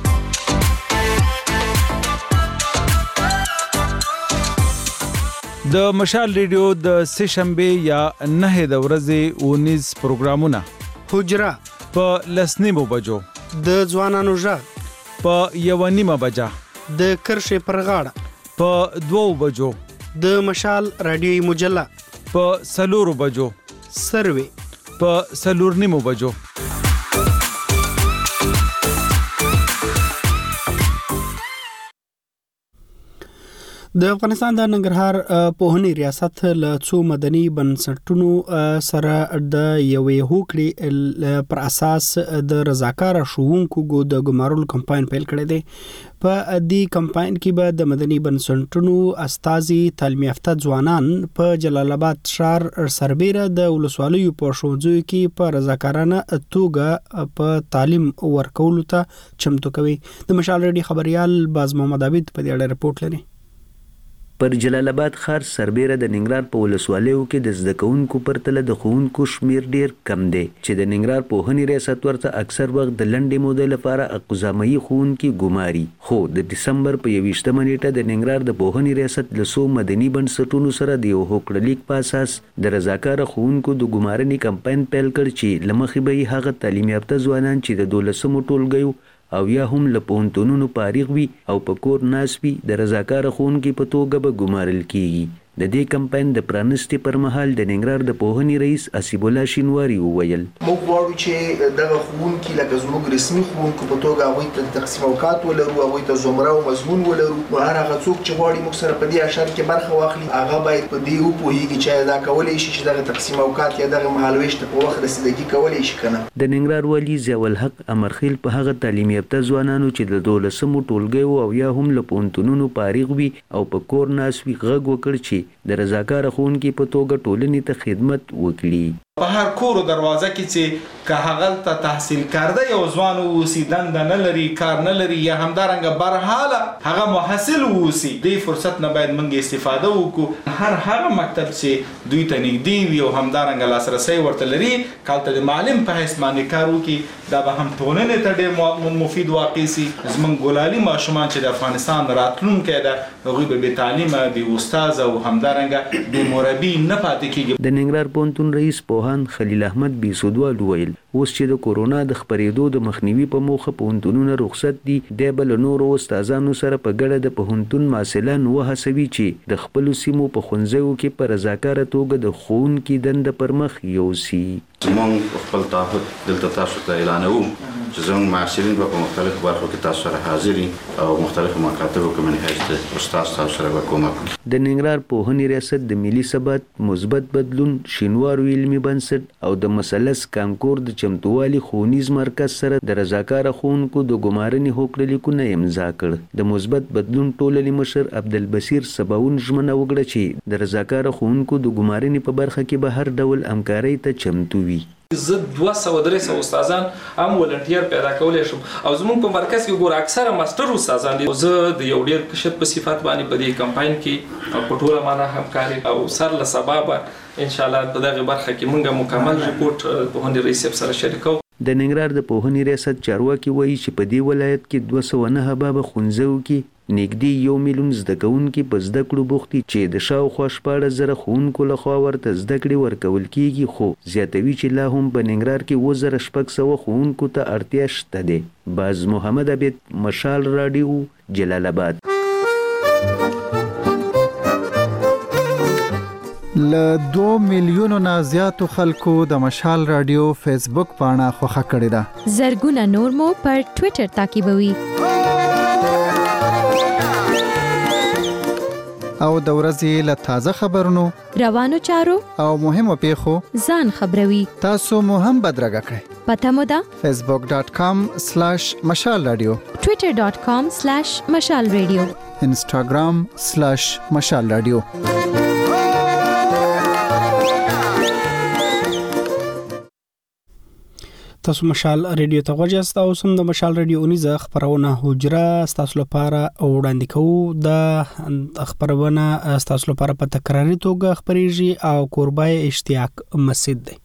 د مشال ریډیو د سشنبه یا 9 د ورځې 19 پروګرامونه حجره په لسنیمو بجو د ځوانانو ژغ په 1:30 بجا د کرښې پر غاړه په 2 بجو د مشال رادیوي مجله په 4 بجو سروي په 4:30 بجو د افغانستان د ننګرهار پوهنې ریاست له څو مدني بنسټونو سره د یوې هوکړې پر اساس د رضاکار ښوونکو د ګمارلو کمپاین پیل کړی دی. په دې کمپاین کې به د مدني بنسټونو استازي تعلیم یافته ځوانان په جلال آباد ښار سربېره د ولسوالیو په ښوونځیو کې په رضاکارانه توګه په تعلیم ورکولو ته چمتو کوي. د مشال ریډیو خبريال باز محمد عابد په دې اړه رپورټ لري. پر جلال آباد ښار سربېره د ننګرهار په ولسوالیو کې د زده کوونکو پرتله د ښوونکو شمیر ډیر کم دی چې د ننګرهار پوهنې ریاست ورته اکثر وخت د لنډې مودې لپاره اقزامي ښوونکي ګماري. خو د دسمبر په 21مه نیټه د ننګرهار د پوهنې ریاست له څو مدني بنسټونو سره د یو هوکړلیک په اساس د رضاکار ښوونکو د ګمارنې کمپاین پیل کړ چې له مخې به هغه تعلیم یافته ځوانان چې د 12مو ټولګیو او یا هم له پوهنتونونو فارغ وي او په کور ناست وي د رضاکار ښوونکي په توګه به ګمارل کیږي. د دې کمپاین د پرانستې پر مهال د ننګرهار د پوهنې رئیس اسیب الله شینواری وویل موږ غواړو چې دغه ښوونکي لکه زموږ رسمي ښوونکو په توګه هغوی ته تقسیم اوقات ولرو، هغوی ته زمره او مضمون ولرو. هر هغه څوک چې غواړي موږ سره په دې اشر کې برخه واخلي هغه باید په دې وپوهیږي چې دا کولی شي چې دغه تقسیم اوقات یا دغه مهالویش ته په وخت رسیدګي کولی شي کنه. د ننګرهار والي ضیاء الحق امرخیل په هغه تعلیم یافته ځوانانو چې د 12مو ټولګیو او یا هم له پوهنتونونو فارغ وي او په کور ناست وي غږ وکړ چې د رضاکار ښوونکي په توګه ټولنې ته خدمت وکړي. په هر کور دروازه کې چې که هغه ته تحصیل کرده یو ځوان اوسي دنده نه لري کار نه لري یا همدارنګه برحاله هغه محصل اوسي دې فرصت نه باید موږ استفاده وکړو. هر هغه مکتب چې دوی ته نږدې وي او همدارنګه لاسرسی ورته لري کالته د معلم په حیث باندې کار وکړي دا به هم ټولنې ته ډېر مفید واقع سي. زموږ ګلالي ماشومان چې د افغانستان راتلونکی ده هغوی به بې تعلیمه بې استاذه او همدارنګه بې مربي نه پاتې کېږي. د ننګرهار پوهنتون رئیس پوهان خلیل احمد بیسودوال وویل اوس چې د کورونا د خپرېدو د مخنیوي په موخه پوهنتونونه رخصت دي دی به له نورو استادانو سره په ګډه د پوهنتون محصلان وهڅوي چې د خپلو سیمو په ښوونځیو کې په رضاکاره توګه د ښوونکي دنده پر مخ یوسي. زموږ خپل تعهد دلته تاسو ته اعلانوو چې زموږ محصلین به په مختلفو برخو کې تاسو سره حاضر او مختلفو مکاتبو کې من حیث د استاد تاسو سره به کومک وکړي. د ننګرهار پوهنې ریاست د ملي ثبات مثبت بدلون شینوارو علمي بنسټ او د مثلث کانکور د چمتووالي ښوونیز مرکز سره د رضاکاره ښوونکو د ګمارنې هوکړلیکونه امضا کړ. د مثبت بدلون ټولنې مشر عبدالبصیر سباون ژمنه وکړه چې د رضاکاره ښوونکو د ګمارنې په برخه کې به هر ډول همکارۍ ته چمتو وي. زه 200-300 استادان هم ولنټیر پیدا کولی شم او زموږ په مرکز کې ګور اکثره ماستر استادان دي. زه د یو ډیر کشت په صفات باندې په دې کمپاین کې او په ټوله معنا همکاري او سر له سبب ان شاء الله په دغه برخه کې موږ مکمل ریپورت په هندي رئیس سره شریکو. د ننګرهار د پوهنې ریاست چارواکي وایي چې په دې ولایت کې 209 باب ښوونځیو کې نږدې 1 میلیون زده کوونکي په زده کړو بوخت دي چې د شاوخوا 14,000 ښوونکو لخوا ورته زده کړې ورکول کیږي. خو زیاتوي چې لا هم په ننګرهار کې 2,600 ښوونکو ته اړتیا شته دی. باز محمد عبید مشال رادیو جلال آباد. ل 2 میلیونو نه زیاتو خلکو د مشال رادیو فیسبوک پاڼه خوښه کړې ده. زرګونه نور مو پر ټوئیټر تعقیبوي. او د ورځې له تازه خبرونو روانو چارو او مهمو پیښو ځان خبروي. تاسو مو هم بدرګه کړئ. پته مو ده facebook.com/مشال رادیو، twitter.com/مشال رادیو، instagram/مشال رادیو. تاسو مشال رادیو ته غوښتل تاسو هم د مشال رادیو اونیزه خبرونه حجره تاسو لپاره وړاندې کوو. د خبرونه تاسو لپاره په تکراري توګه خبريږي او قربای اشتیاق مسجد دی.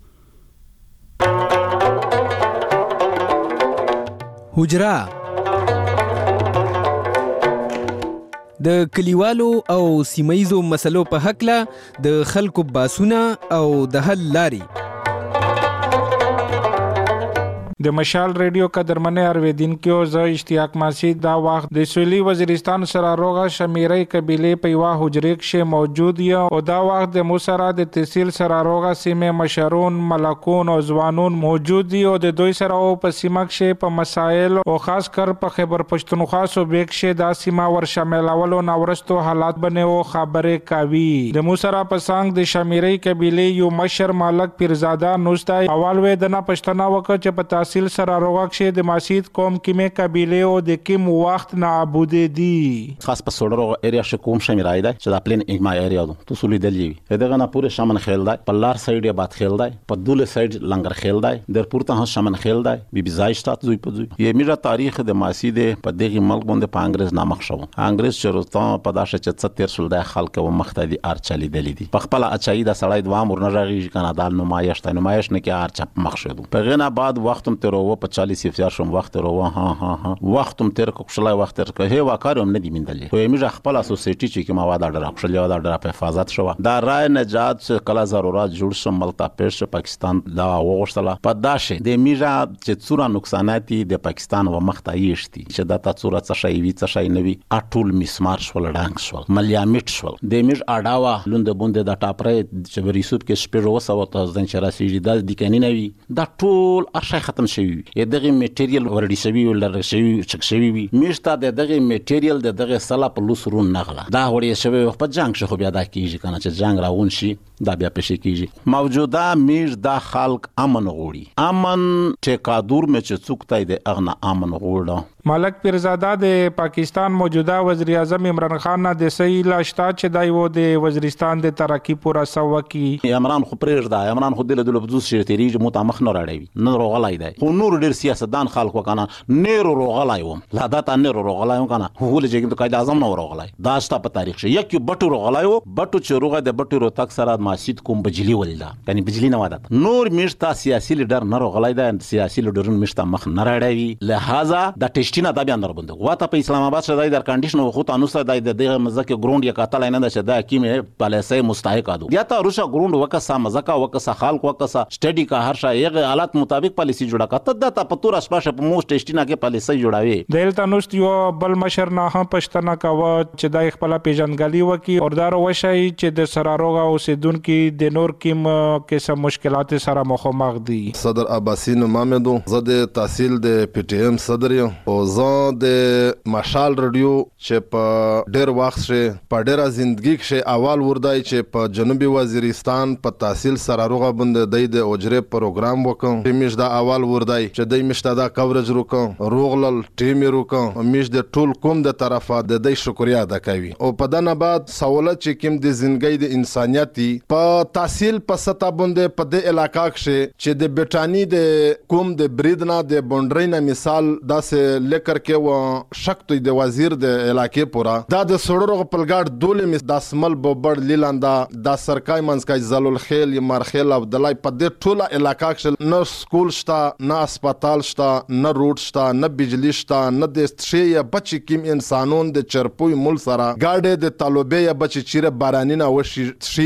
حجره د کلیوالو او سیمایزو مسلو په حق له د خلکو باسونه او د حل لاري. د مشال ریډیو قدرمنه اوریدونکو زه اشتیاق مسجد دا وخت د سویلي وزیرستان سره روغه شمیرې قبيله په یو حجره کې موجود یم او دا وخت د موسره د تحصیل سره روغه سیمه مشرون ملکون او ځوانون موجود دي او د دوی سره په سیمه کې په مسایل او خاص کر په خیبر پښتونخوا صوبې کې دا سیمه ور شاملولو نورستو حالات بنو خبره کوي. د موسره په څنګ د شمیرې قبيله یو مشر مالک پیرزاده نوستای اول وې د نه پښتنه وکړه چې په تحصیل سره روغه کې د ماسید قوم کې مې قبيله او د کوم وخت نابود دي. خاص په سوړو ایریا ش کوم شمیرای دی چې د پلین اګما ایریا تو سولې دلی دغه نه پوره شمن خیل دی په لار سایډ یې باد خیل دی په دوله سایډ لنګر خیل دی در پورته هم شمن خیل دی بي زایشتات زوی په زوی یې میرا تاریخ د ماسید په دغه ملک باندې په انګريز نامخ شو. انګريز چروتا په داشه چې 70 سول د خلک و مختدي ارچلي دلی دي په خپل اچای د سړی دوه امر نه راغی کنه د نمایش نه کې ارچ مخ شو په غنا بعد وختم تر و په 40 سفر شوم وخت رو ها وختم تر کوښلای وخت تر که هوا کاروم نه دی مندلې خو یې خپل اسوسیټي چې ما واده راخښلې واده در په حفاظت شو دا رای نجات کله ضرورت جوړ شم ملتا پیش پاکستان دا وغوښتله په داشه د میجا چې څوره نقصاناتي د پاکستان و مختایشتي چې دا څوره څه شي وی څه شي نوي اټول مسمار شول ډانګ شول ملیامټ شول د میج اډاوا لوند بوند د ټاپره چې ریسوب کې شپږ وسو ته ځن چې راسي د دکنی نوي دا ټول ارشای ختم شوی دغه میټیریل ورډی شوی ولر شوی چک شوی میشته دغه میټیریل دغه سلا په لوسرون نغله دا وړي شوی په جنگ شو بیا دا کیږي کنه چې جنگ راون شي دا بیا پېښ کیږي. موجوده میش دا خلق امن غوړي امن ټیکادور مې چې څوکتای د اغنه امن غوړه. ملک پیرزاده د پاکستان موجوده وزیر اعظم عمران خان نه د صحیح لاشتا چې دای و د وزیرستان د ترقی پورا سو کی عمران خو پرېږده عمران خو د بزوس شرتيري متمخ نه راړي نه روغلای دی خو نور ډیر سیاستدان خلک وکنه نیر روغلای و لا دا ته نیر روغلای کنه هو لږه د قائد اعظم نه روغلای دا شته په تاریخ شي یک بټو روغلای و بټو چې روغه د بټو رو تک سره ماسید کوم بجلی ولدا یعنی بجلی نه وادت نور میشتا سیاسي لیډر نه روغلای دا سیاسي لیډرون میشتا مخ نه راړي لہذا د ټیسټینا دا بیا نه بند غواته په اسلام آباد شته د کنډیشن خو تاسو ته د مزکه ګروند یا قاتل نه ده چې دا کیمه پالیسي مستحق ادو یا ته روشا ګروند وکسا مزکه وکسا خلق وکسا سټډي کا هر شای حالات مطابق پالیسي جوړه کته د په تور اسپاشه په موږ ټیسټینا کې پالیسي جوړاوي دلته نوست یو بل مشر نه هم پښتنه کا و چې د خپل پیژنګالي وکي اوردار وشي چې د سراروغه اوسیدونکو د نور کیم کې سم مشکلات سره مخامخ دي. صدر عباسین محمدو زده تحصیل د پی ټی ایم صدر یو او زه د مشال رادیو چې په ډېر وخت شه په ډېر ژوندۍ کې اول وردای چې په جنوبي وزیرستان په تحصیل سراروغه بند د اوجره پروګرام وکم میش دا اول وردای چې د مشته دا کورج وکم روغلل ټیم وکم میش د ټول کوم د طرفه د دې شکریا ادا کوي او په دنه بعد سہولت چې کوم د ژوندۍ د انسانيتي په تحصیل په ستا باندې په د علاقہ کې چې د بټانی د کوم د بریدنا د بونډرینا مثال داسې لیکر کې و شکت د وزیر د علاقې پورا دا د سړورو پلګاډ دولې مس د اسمل بوبړ لیلاندا د سرکای منځکای زلول خیل مرخیل عبدالله په د ټوله علاقہ کې نه سکول شته نه هسپتال شته نه روډ شته نه بجلی شته نه د شي بچی کیم انسانون د چرپوي مول سره گاډه د طالبې بچی چیرې بارانینا وشي شي ها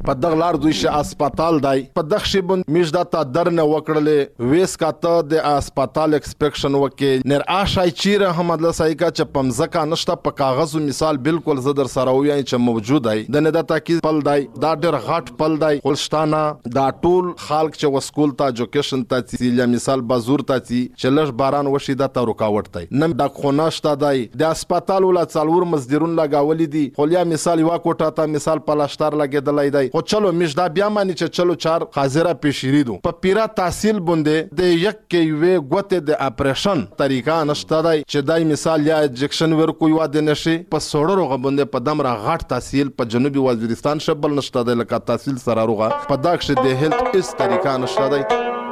په دغه لار دوی شه هسپتال دی په دغه شی بند میش دا تا درنه وکړلې ویس کاته د هسپتال ایکسپیکشن وکې نر آشای چیره حمد لسای کا چې پمزکا نشته په کاغذ مثال بالکل زدر سره وی چې موجود دی د نه د تاکید پل دی دا ډېر غټ پل دی خلشتانه دا ټول خلک چې وسکول ته ایجوکیشن ته چې مثال بازور ته چې لږ باران وشي دا ته رکاوټ دی نن د خوناشته دی د هسپتال ولا څلور مزدورون لګاولې دي خو یا مثال یو کوټه ته مثال پلاشتر لګیدلای دی خو چلو مش دا بیا مانی چې چلو چار حاضره پیشری دو په پیرا تحصیل بونده د یک کې وی غوته د اپریشن طریقه نشته دی چې دای مثال یا انجکشن ورکو یو د نشي په سوړو غبنده په دمره غټ تحصیل په جنوبي وزیرستان شبل نشته دی لکه تحصیل سره روغه په داخله د هیلث اس طریقه نشته دی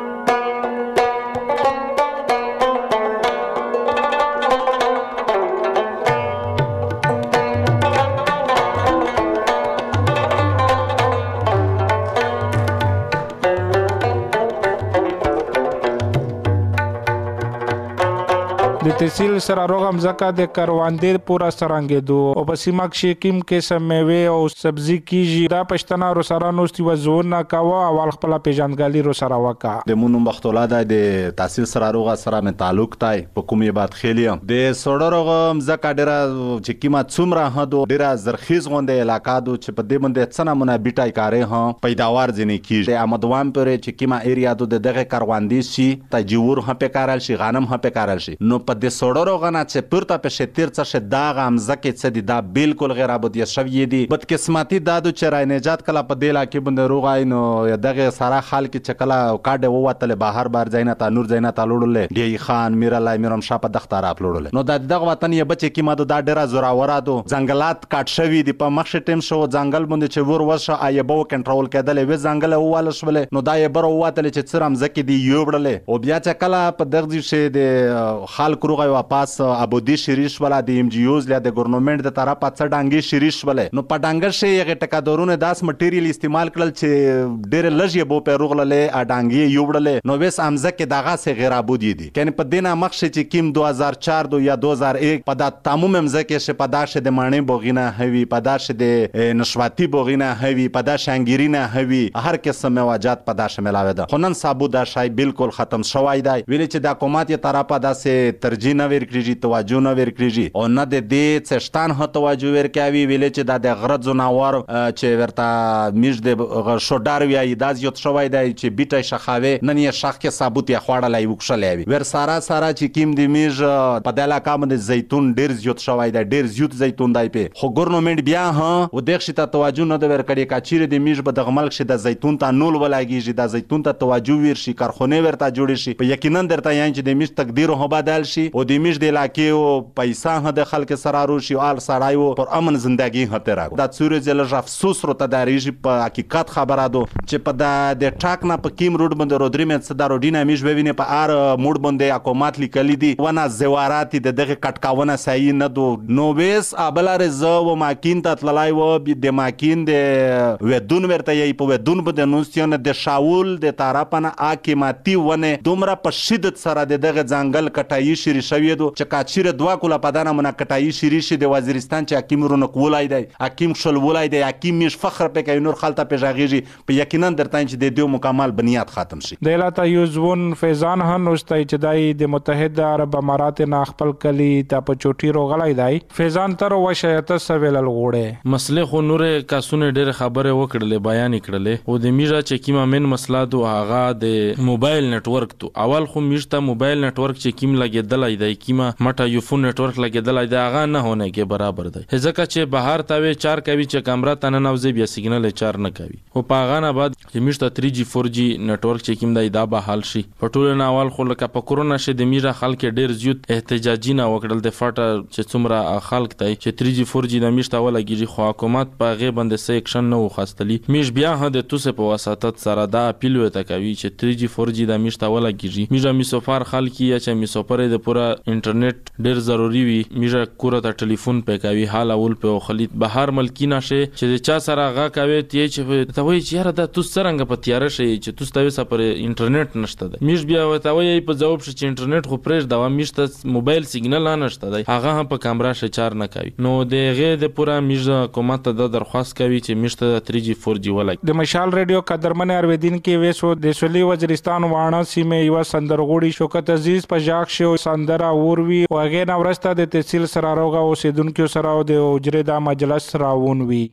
د تحصیل سره روغم زکه د کروندې پورا سرانګېدو او په سیمه کې کیم قسم میوه او سبزی کیږي دا پښتنه رو سره نوستي وزونه کاوه او خپل پیژندګالي رو سره وکا د مونږ مختولا د تحصیل سره روغه سره مې تعلق تای په کومې بعد خېلیم د سوړ روغم زکه ډیره چې کیما څومره هدو ډیره زرخیز غونډه علاقہ دو چې په دې باندې څنګه مونږ بیټای کارې ها پیداوار ځنی کیږي امدوام پر چې کیما ایریا دو دغه کروندې شي تجور هم په کارل شي غنم هم په کارل شي نو په د سوړو غنا چې پورته په شتیر څه شه دا غمزه کې څه دي دا بالکل غیر ابدیه شوی دي بد قسمتي دادو چې راي نجات کله په دیلا کې بند روغای نو دغه سره حال کې چکلا کاډه ووتل بهر بار ځاینا تا نور ځاینا تا لوړل دی خان میرالای میرم شاپ دختر اپلوډل نو دغه وطن یې بچ کې ماده دا ډیره زوراوره دو ځنګلات کاټ شوی دي په مخ ټیم شو ځنګل باندې چې ور وشه ایبو کنټرول کېدل وې ځنګل واله شول نو دا یې بر ووتل چې څرم زکه دی یوبړل او بیا چکلا په دغه شی د خلک روغای واپس ابودی شریش ولا د ام جی اوز له د ګورنمنت د طرفه څه ډانګي شریش ولې نو په ډانګر شي یغه ټکادورونه داس مټیریل استعمال کړل چې ډېر لږ بو په روغللې ا ډانګي یوړلې نو وس امزه کې دغه سه غیر ابودی دي کنه په دینه مخ شي چې کیم 2004 دو یا 2001 په د تمام امزه کې شي په داشه د مانی بوغینه هوی په داشه د نشواتی بوغینه هوی په داشه انګیرینه هوی هر قسم مواجات په داشه ملاوي ده خنن صابو دا شای بالکل ختم شوای دی ویل چې د حکومت طرفه داسه ترجیح نه ورکړي توجه نه ورکړي او نه د دې څشتان هه توجه ورکوي ویل چې د غرض زناور چې ورته میش د شوډار وی داز یو شوی دی چې بیټه شخاوي نن یې شخ کې ثابت یې خوړلای وکښلې ور سارا چې کیم د میش په د علاقې باندې زیتون ډیر زیات شوی دی ډیر زیات زیتون دی په خو ګورنمنت بیا ها و دغه شته توجه نه ورکړي کچیر د میش په دغه ملک شه د زیتون ته نول ولاګیږي د زیتون ته توجه ورشي کارخونه ورته جوړ شي په یقینا درته یان چې د میش تقدیر هو بدل شي او د میش د علاقې او پیسې هم د خلک سره روشي او سړایو پر امن زندگی هته راغو دا څوري زل افسوس رو تداریږي په حقیقت خبره دو چې په د ټاک نه په کیم روډ باندې رودري مې صدا روډینه میش ویني په ار موډ باندې حکومت لیکلي دي ونه زوارات د دغه کټکاونه صحیح نه دو نو ویس ابلار ز و ماکین ته تلای و د ماکین د ودون ورته یې په ودون باندې نوستیونه د شاول د طرفنه حکومتي ونه دومره په شدت سره دغه ځنګل کټایي شری شوی دو چې کاچیر دوا کوله پدانه منا کټایي شری شي د وزیرستان چې حکیم رونه کولای دی حکیم شل ولای دی حکیم مش فخر په کوي نور خلته پیژاغيږي په یقینا درته چې د دوه مکمل بنیاد ختم شي د علاقه یوزون فیضان هن نوستای چې دای د متحده عرب امارات نه خپل کلی ته په چوټي روغلای دی فیضان تر وشایت سویل لغوړې مسله خو نور کاسونه ډېر خبره وکړلې بیان کړلې او د میرا چې کیما من مسله دو هغه د موبایل نتورک تو اول خو میشته موبایل نتورک چې کیم لګیدلای دی کیما مټه یو فون نتورک لګیدلای دی هغه نه هونه کې برابر دی ځکه چې بهر تاوي 4 کوي چې کیمرا تنه نوځي بیا سیګنل 4 نه کوي او په هغه نه بعد چې میشته 3G 4G نتورک چې کیم دی دا به حل شي په ټول نه اول خو لکه په کورونا شه د میرا خلک ډیر زیات احتجاجي نه وکړل د فاټه چې څومره خلک دی چې 3G 4G د میشته ولګي خو حکومت په غي باندې سې اکشن نه وخاستلی میش بیا هدا توسه په واسطه سره دا اپیل وته کوي چې 3G 4G د میشته ولګي میرا میسوفر خلک یا چې میسوفر د پورا لپاره انټرنیټ ډیر ضروری وي میجا کور ته ټلیفون پکاوي حال اول په خلیت بهر ملکی نشه چې چا سره غا کوي تی چې ته وای چې یاره دا تو سرنګ په تیار شي چې تو ستوي سره انټرنیټ نشته ده میش بیا وته وای په جواب چې انټرنیټ خو پرېږ دا میشته موبایل سیګنال نه نشته ده هغه هم په کیمرا شچار نه کوي نو دغه د پورا میجا حکومت ته د درخواست کوي چې میشته 3G 4G ولګي د مشال ریډیو قدرمن ارویدین کې وېسو د سولي وزیرستان وانه سیمه یو سندرغوړي شوکت عزیز په ژاک شو سندرا اوروي او هغه نو ورسته د تحصیل سراروغه اوسیدونکو سره د اجره د مجلس راوون وی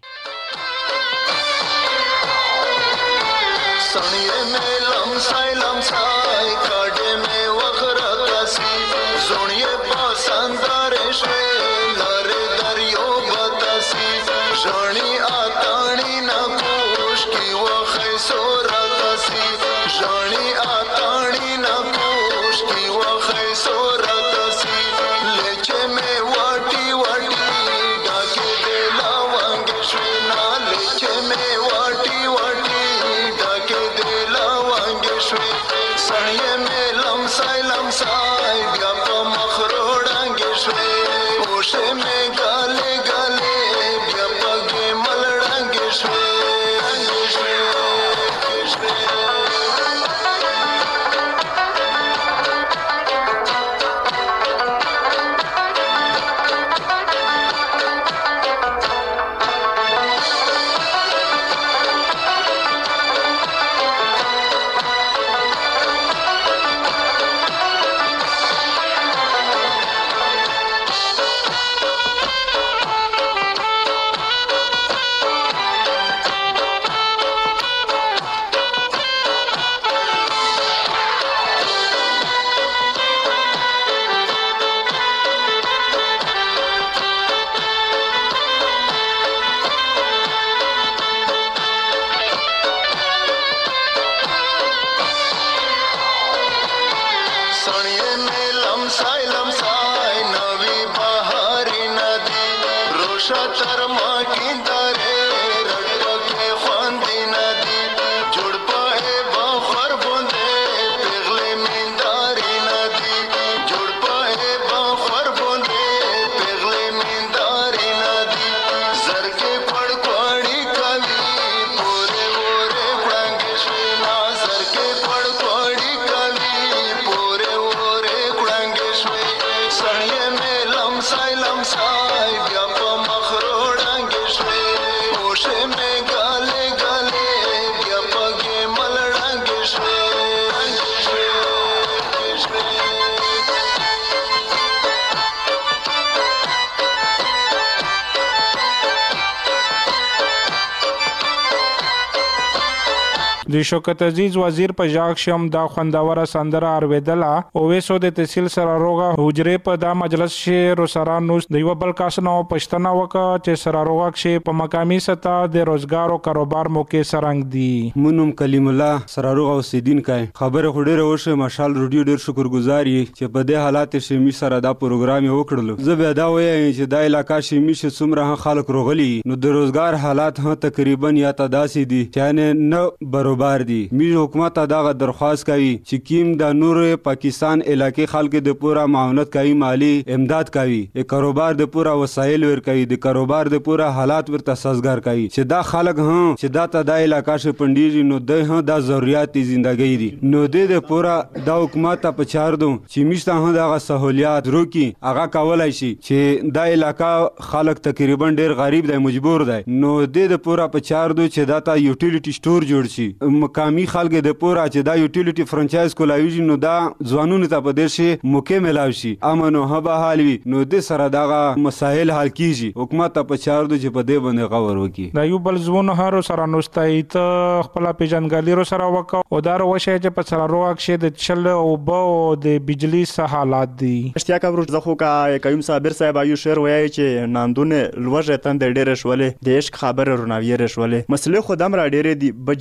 د شوکت عزیز وزیر په ژاک شم دا خوندوره سندره ارویدله او وېسو د تحصیل سراروغه حجره په دا مجلس شهر سره نو د یو بل کاسنو پښتنه وکړه چې سراروغه کې په مقامی سطح د روزګار او کاروبار موقع سرنګ دي منم کلیم الله سراروغه اوسیدونکو خبره خډيره وشه مشال رادیو ډیر شکرګزار یم چې په دې حالات کې می سره دا پروګرام وکړلو زه به دا وایم چې دا علاقې شي می چې څومره خلک روغلي نو د روزګار حالات هم تقریبا یا تداسي دي چې نه برابر دي می حکومت دا درخواست کوي چې کیم د نور پاکستان علاقې خلک د پورا معاونت کوي مالی امداد کوي د کاروبار د پورا وسایل ور کوي د کاروبار د پورا حالات ورته سازگار کوي چې دا خلک هم چې دا ته د علاقې ش پندیږي نو د هم د ضرورت ژوندۍ دي نو د پورا د حکومت په چار دو چې میشته هم د سہولیات روکي هغه کولای شي چې د علاقې خلک تقریبا ډیر غریب دی مجبور دی نو د پورا په چار دو چې دا ته یوټیلیټي سٹور جوړ شي مقامی خلک د پورا چې دا یوټیلیټي فرانچایز کولایږي نو دا ځوانونو ته په دې شي موقع ملاوي شي امن او هبه حال وي نو د سره دغه مسایل حل کیږي حکومت ته په چار دو چې په دې باندې غور وکي دا یو بل ځونه هر سره نوستای ته خپل پیژنګالي سره وکاو او دا وشه چې په سره روغ شه د چل او بو د بجلی سه حالات دي اشتیا کا ورځ خو کا قیوم صابر صاحب ایو شعر وایي چې ناندونه لوجه تند ډېر شولې د عشق خبر روناوی رشولې مسله خدام را ډېر دي بجلی خو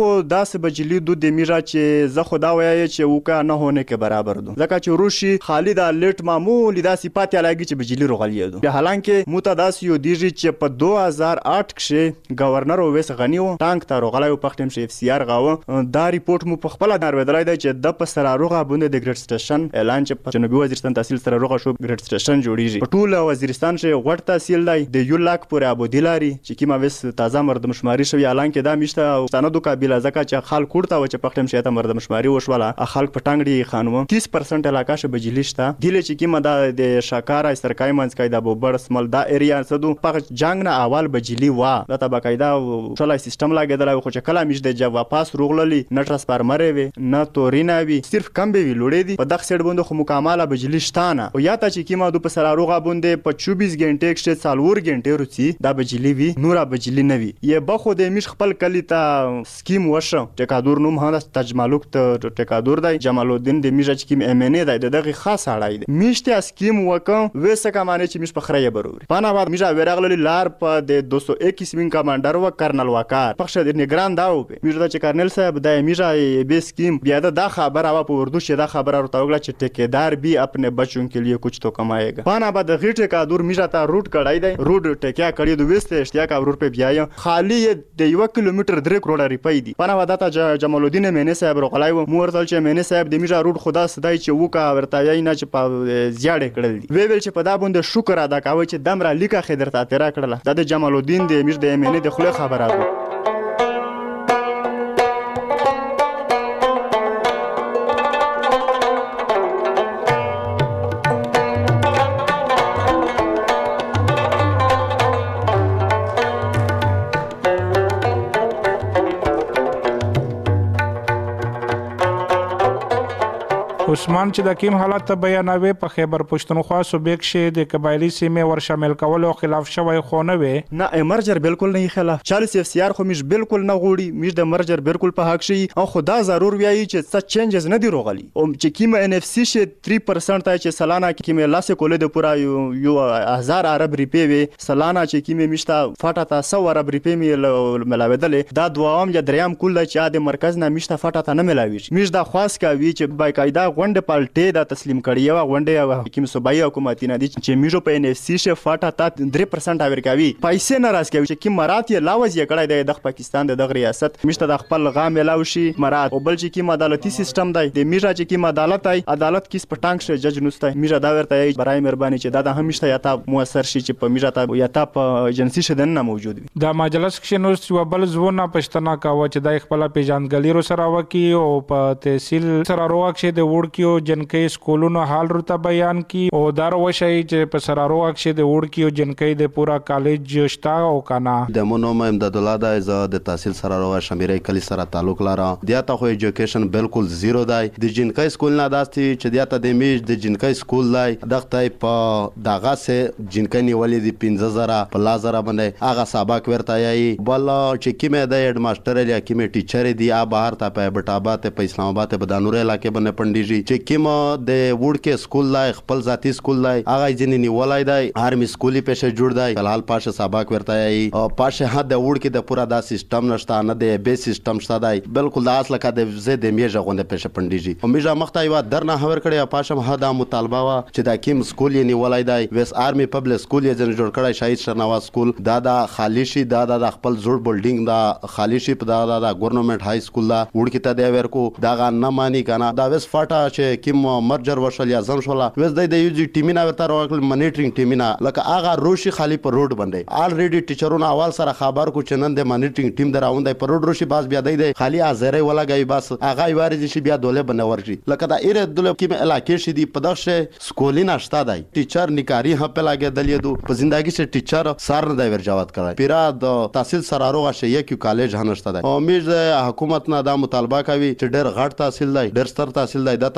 داسې بجلی دو د میرا چې زه خدا وایي چې وکا نه هونه کې برابر دو ځکه چې روشي خالی دا لیټ معمولی دا صفات لګي چې بجلی رغلی دو حالانکه متداس یو دیږي چې په 2008 کې گورنر اویس غنی و ټانک ته رغلی او پختم شي اف سی آر غاوه دا ریپورت مو په خپل درویدلای دی چې د په سره روغه باندې د ګریډ سټیشن اعلان چې په جنوبي وزیرستان تحصیل سره روغه شو ګریډ سټیشن جوړیږي په ټول وزیرستان کې غوړ تحصیل دی د یو لاک پورې ابودی لري چې کیما وس تازه مردم شماري شوی اعلان کې دا میشته سندو قابلیت ځکه چې خلک کوړه و چې پختم شي ته مردم شماري وشوله خلک په ټانګړي خانو 30% علاقه ش بجلی شته دله چې کیما د شاکار سرکای منځ کې د بوبر سمل دا ایریا سدو په جنگ نه اول بجلی وا د تبا قاعده ټولای سیستم لاګیدل خو چې کله میش د جواب پاس روغللی نه ټرانسفارمر وي نه تورینا وي صرف کم به وی لوړې دي په دغه سیډ باندې خو مکمله بجلی شتانه او یا ته چې کیما د په سره روغه باندې په 24 غنټه کې څالور غنټه روچی دا بجلی وی نورا بجلی نه وي یې بخو د میش خپل کلی ته سکیم وشو ټکادور نوم هدا تجمالوک ته ټکادور دی جمال الدین د میش چې کیم ام ان ای دی دغه خاص اړای دی میشته سکیم وکم وسکه معنی چې میش په خره بروري پانا بعد میشا ورغلی لار په د 221 وین کمانډر و کرنل وقار پخشه د نگران داو په میشا چې کرنل صاحب د میشا به سکیم بیا دا خبر او په اردو شه دا خبر او توګه چې ټیکیدار بھی اپنے بچوں کے لیے کچھ تو کمائے گا پانا بعد غیټه کا دور میشا تا روټ کړای دی روډ ټکیا کړی د وسته اشتیا کا ورور په بیا خالی د 1 کیلومتر 3 کروڑ روپۍ دی پانا بعد تا جمال الدین مینه صاحب روغلای و مورتل چې مینه صاحب د میشا روډ خدا صدای چې وکا ورتاوی نه چې په زیاړه کړل دی ویل چې په دا باندې شکر ادا کوي چې دمره لیکه خدر ته تیرا کړله د جمال الدین د میش د امینه د خله خبره عثمان چې د کیم حالت ته بیانوي په خیبر پښتونخوا صوبې کې د قبایلی سیمې ور شامل کولو خلاف شوی خو نه وي نه مرجر بالکل نه خلاف 40 اف سی آر خو مش بالکل نه غوړي مش د مرجر بالکل په حق شي او خدا ضرور ویایي چې څه چینجز نه دی روغلي او چې کیم ان اف سی شه 3% ته چې سالانه کیم لاسه کولې د پورا یو 1000 عرب ریپی وي سالانه چې کیم مشتا فاټه تا 100 عرب ریپی ملاویدل دا دوام یا دریم کول چې د مرکز نه مشتا فاټه تا نه ملاوي مش دا خاص کوي چې باقاعده غونډه پالټې دا تسلیم کړی و غونډه کوم صوبایي حکومت نه دي چې میجو په ان اف سی شه فاټه تا 3% ورکوي پیسې نه راس کوي چې کی مرات یې لاوز یې کړی د پاکستان د ریاست مشته د خپل غام ملاوي شي مرات او بل چې کی عدالتي سیستم دی د میجا چې کی عدالت ای عدالت کیس پټانګ شه جج نوسته میجا دا ورته برای مهرباني چې دا همیشته یا تا موثر شي چې په میجا تا یا تا په ایجنسی شه دنه موجود وي دا مجلس کې نو یو بل زونه پښتنه کاوه چې د خپل پیژانګلی رو سره وکی او په تحصیل سره روغ شه د وړکیو جنکې سکولونو حال رته بیان کی او دار وشي چې په سره روغ شه د وړکیو جنکې د پورا کالج شتا او کانا د مونوم امداد الله د ز د تحصیل سره روغ شمیرې کلی سره تعلق لاره دیاته خو ایجوکیشن بالکل زیرو دی د جنکې سکول نه داسي چې دیاته د میج د جنکې سکول لای دغه په داغه سه جنکې نیولې د 15000 په لازره باندې هغه سبق ورته یي بل چې کیمه د هډ ماستر یا کیمه ټیچر دی ا بهر ته په بټابات په اسلام آباد په دانور علاقې باندې پندیږي چې کیمه د وړکې سکول لای خپل ذاتی سکول لای هغه ځینې نیولای دی آرمی سکولي پېښه جوړ دی فلحال پاشه سبق ورته یي او پاشه هدا وړکې د پورا دا سیستم نشته نه د به سیستم شته دی بالکل د اصل کا د زه د میجه غونډه پېښه پندیږي او میجه مخته یو درنه هور کړی پاشه هدا مطالبه وا چې دا کیم سکول یې نیولای دی ویس آرمی پبلک سکول یې جوړ کړی شهید شرنواز سکول دا خالی شي دا خپل زوړ بلډینګ دا خالی شي په دا ګورنمنت های سکول دا وړکې ته دی ورکو دا نه مانی کنه دا ویس فاټه چې کیم مرجر وشل یا ځم شولا ویس د یو جی ټیمینا ورته راغل مانیټرینګ ټیمینا لکه هغه روشي خالی په روډ باندې الریډي ټیچرونه اول سره خبر کو چې نن د مانیټرینګ ټیم دراوند په روډ روشي باز بیا دی خالی ازره ولاګي بس هغه واري شي بیا دوله بنور شي لکه دا ایره دوله کیم علاقې شي دی په دغه سکولي نشتا دی ټیچر نکاری هم په لاګه دلیه دو په زندګي سره ټیچر سار نه دی ورجاوت کړای پیرا د تحصیل سره روغه شي یک کالج هنشته دی او امید حکومت نه دا مطالبه کوي چې ډېر غټ تحصیل دی ډېر ستر تحصیل دی دا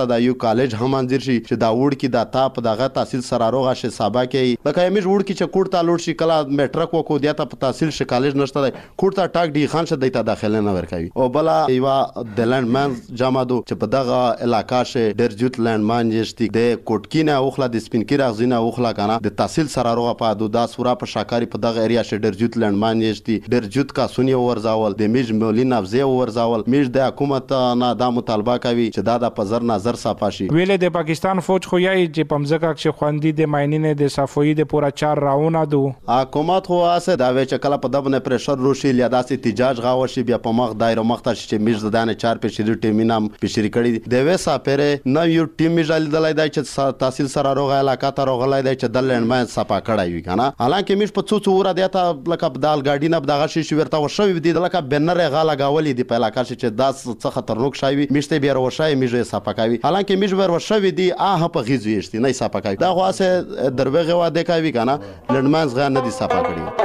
دیاته دا یو کالج هم انځر شي چې دا وړ کې دا تا په دغه تحصیل سره روغه شي سبا کې لکه یمش وړ کې چې کوټ ته لوړ شي کله میټرک وکړو دیاته په تحصیل شي کالج نشته دی کوټ ته ټاک دی خان شه دیته داخله نه ورکوي او بلا یو د لندمن جامادو چې په دغه علاقې شه ډېر جوت لندمان یشتي د کوټکینه اوخلا د سپینکیر اغزینه اوخلا کنه د تحصیل سره روغه په حدود سورا په شاکاری په دغه ایریا شه ډېر جوت لندمان یشتي ډېر جوت کا سونی ورزاول د میج مولین افزه ورزاول میج د حکومت نه دا مطالبه کوي چې دا د پزر نظر صافاشي ویلې د پاکستان فوج خو یای چې پمزکه چې خواندي د ماینینه د صفوی د پورا 4 راونه دو حکومت خو اسه دا وی چې کله په دبنه پرشر روشي یا داسې احتجاج غاوشي بیا په مخ دایره مخته چې میج د دانه 4 پېشری ټیمینام پېشری کړي د وې ساپره نو یو ټیم میجال دلای دای چې تحصیل سره روغه علاقه ته روغلای دای چې دلن ما صفا کړای وی کنه حالانکه میج په څو ور دیاته لکه بدال گاډی نه دغه شي ورته وشوي دی لکه بنر غاله گاولې دی په علاقه چې داس څه خطرناک شوی میشته بیا وشای میجه صفا کوي حالانکه میج ور وشوي دی اه په غیزويشتي نه صفا کوي دا خاصه دروغه واده کوي کنه لندمانز غا نه دی صفا کړی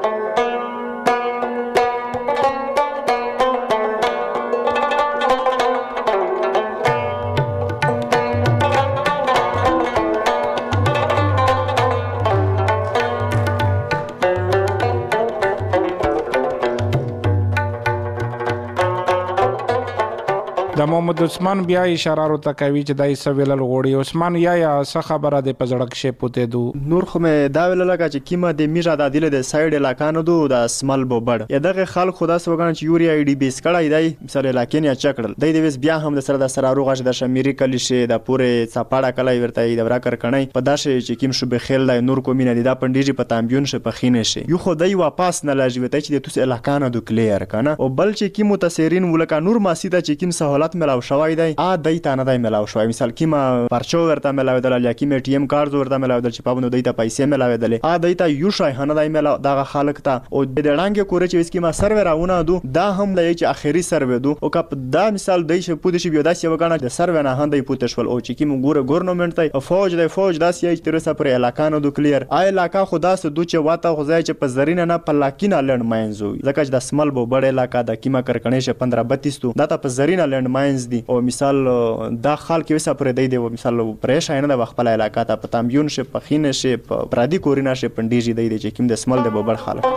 د محمد عثمان بیا اشاره ورته کوي چې دای سویل غوړي عثمان یا څه خبره ده په زړک شي پته دو نور خو مې دا ویل لکه چې کیمه د میجا د دله د ساید علاقانو دو د اسمل بوبړ یا دغه خلک خدا سوګان چې یوري ای ډی بیس کړای دی مثال علاقې نه چکړل د دې وس بیا هم د سره د سره روغه د شمیري کلی شي د پوره صپاړه کلی ورته د ورا کر کنای په داشه چې کیم شو به خیل د نور کومینه د پندیجی په تامبیون شه په خینه شي یو خدای واپس نه لاجوي ته چې د توس علاقانو د کلیر کنه او بل چې کیمو تسیرین ولکه نور ماسیده چې کیم سہولت ملاو شوای دی دای ته نه دی ملاو شوی مثال کیما پرچو ورته ملاو دل یا کیم ټی ایم کارت ورته ملاو دل چې پابنو دای ته پیسې ملاو دل دای ته یو شای نه دی ملاو دغه خلک ته او د ډنګ کور چې اسکیما سرورونه دو دا هم لای چې اخیری سرور دو او کپ دا مثال دای شه پود شي بیا داسې وګڼه د سرور نه هندای پوتشول او چې کیم ګوره ګورنمنت ته فوج داسې چې تر سره پر علاقانو دو کلیر علاقه خدا سه دو چې واته غځای چې په زرینه نه په لاکینه لند ماینز ځکه چې د سمل بو بڑ علاقه د کیما کرکنې شه 1532 تو دا ته په زرینه لند ماینز دی او مثال دا خال کې وسه پر دی مثال پرېش نه د خپل علاقه ته په تامبیون شه په خینه شه په پرادي کورینا شه پندیجی دی چې کیم د سمل د بوبړ خلک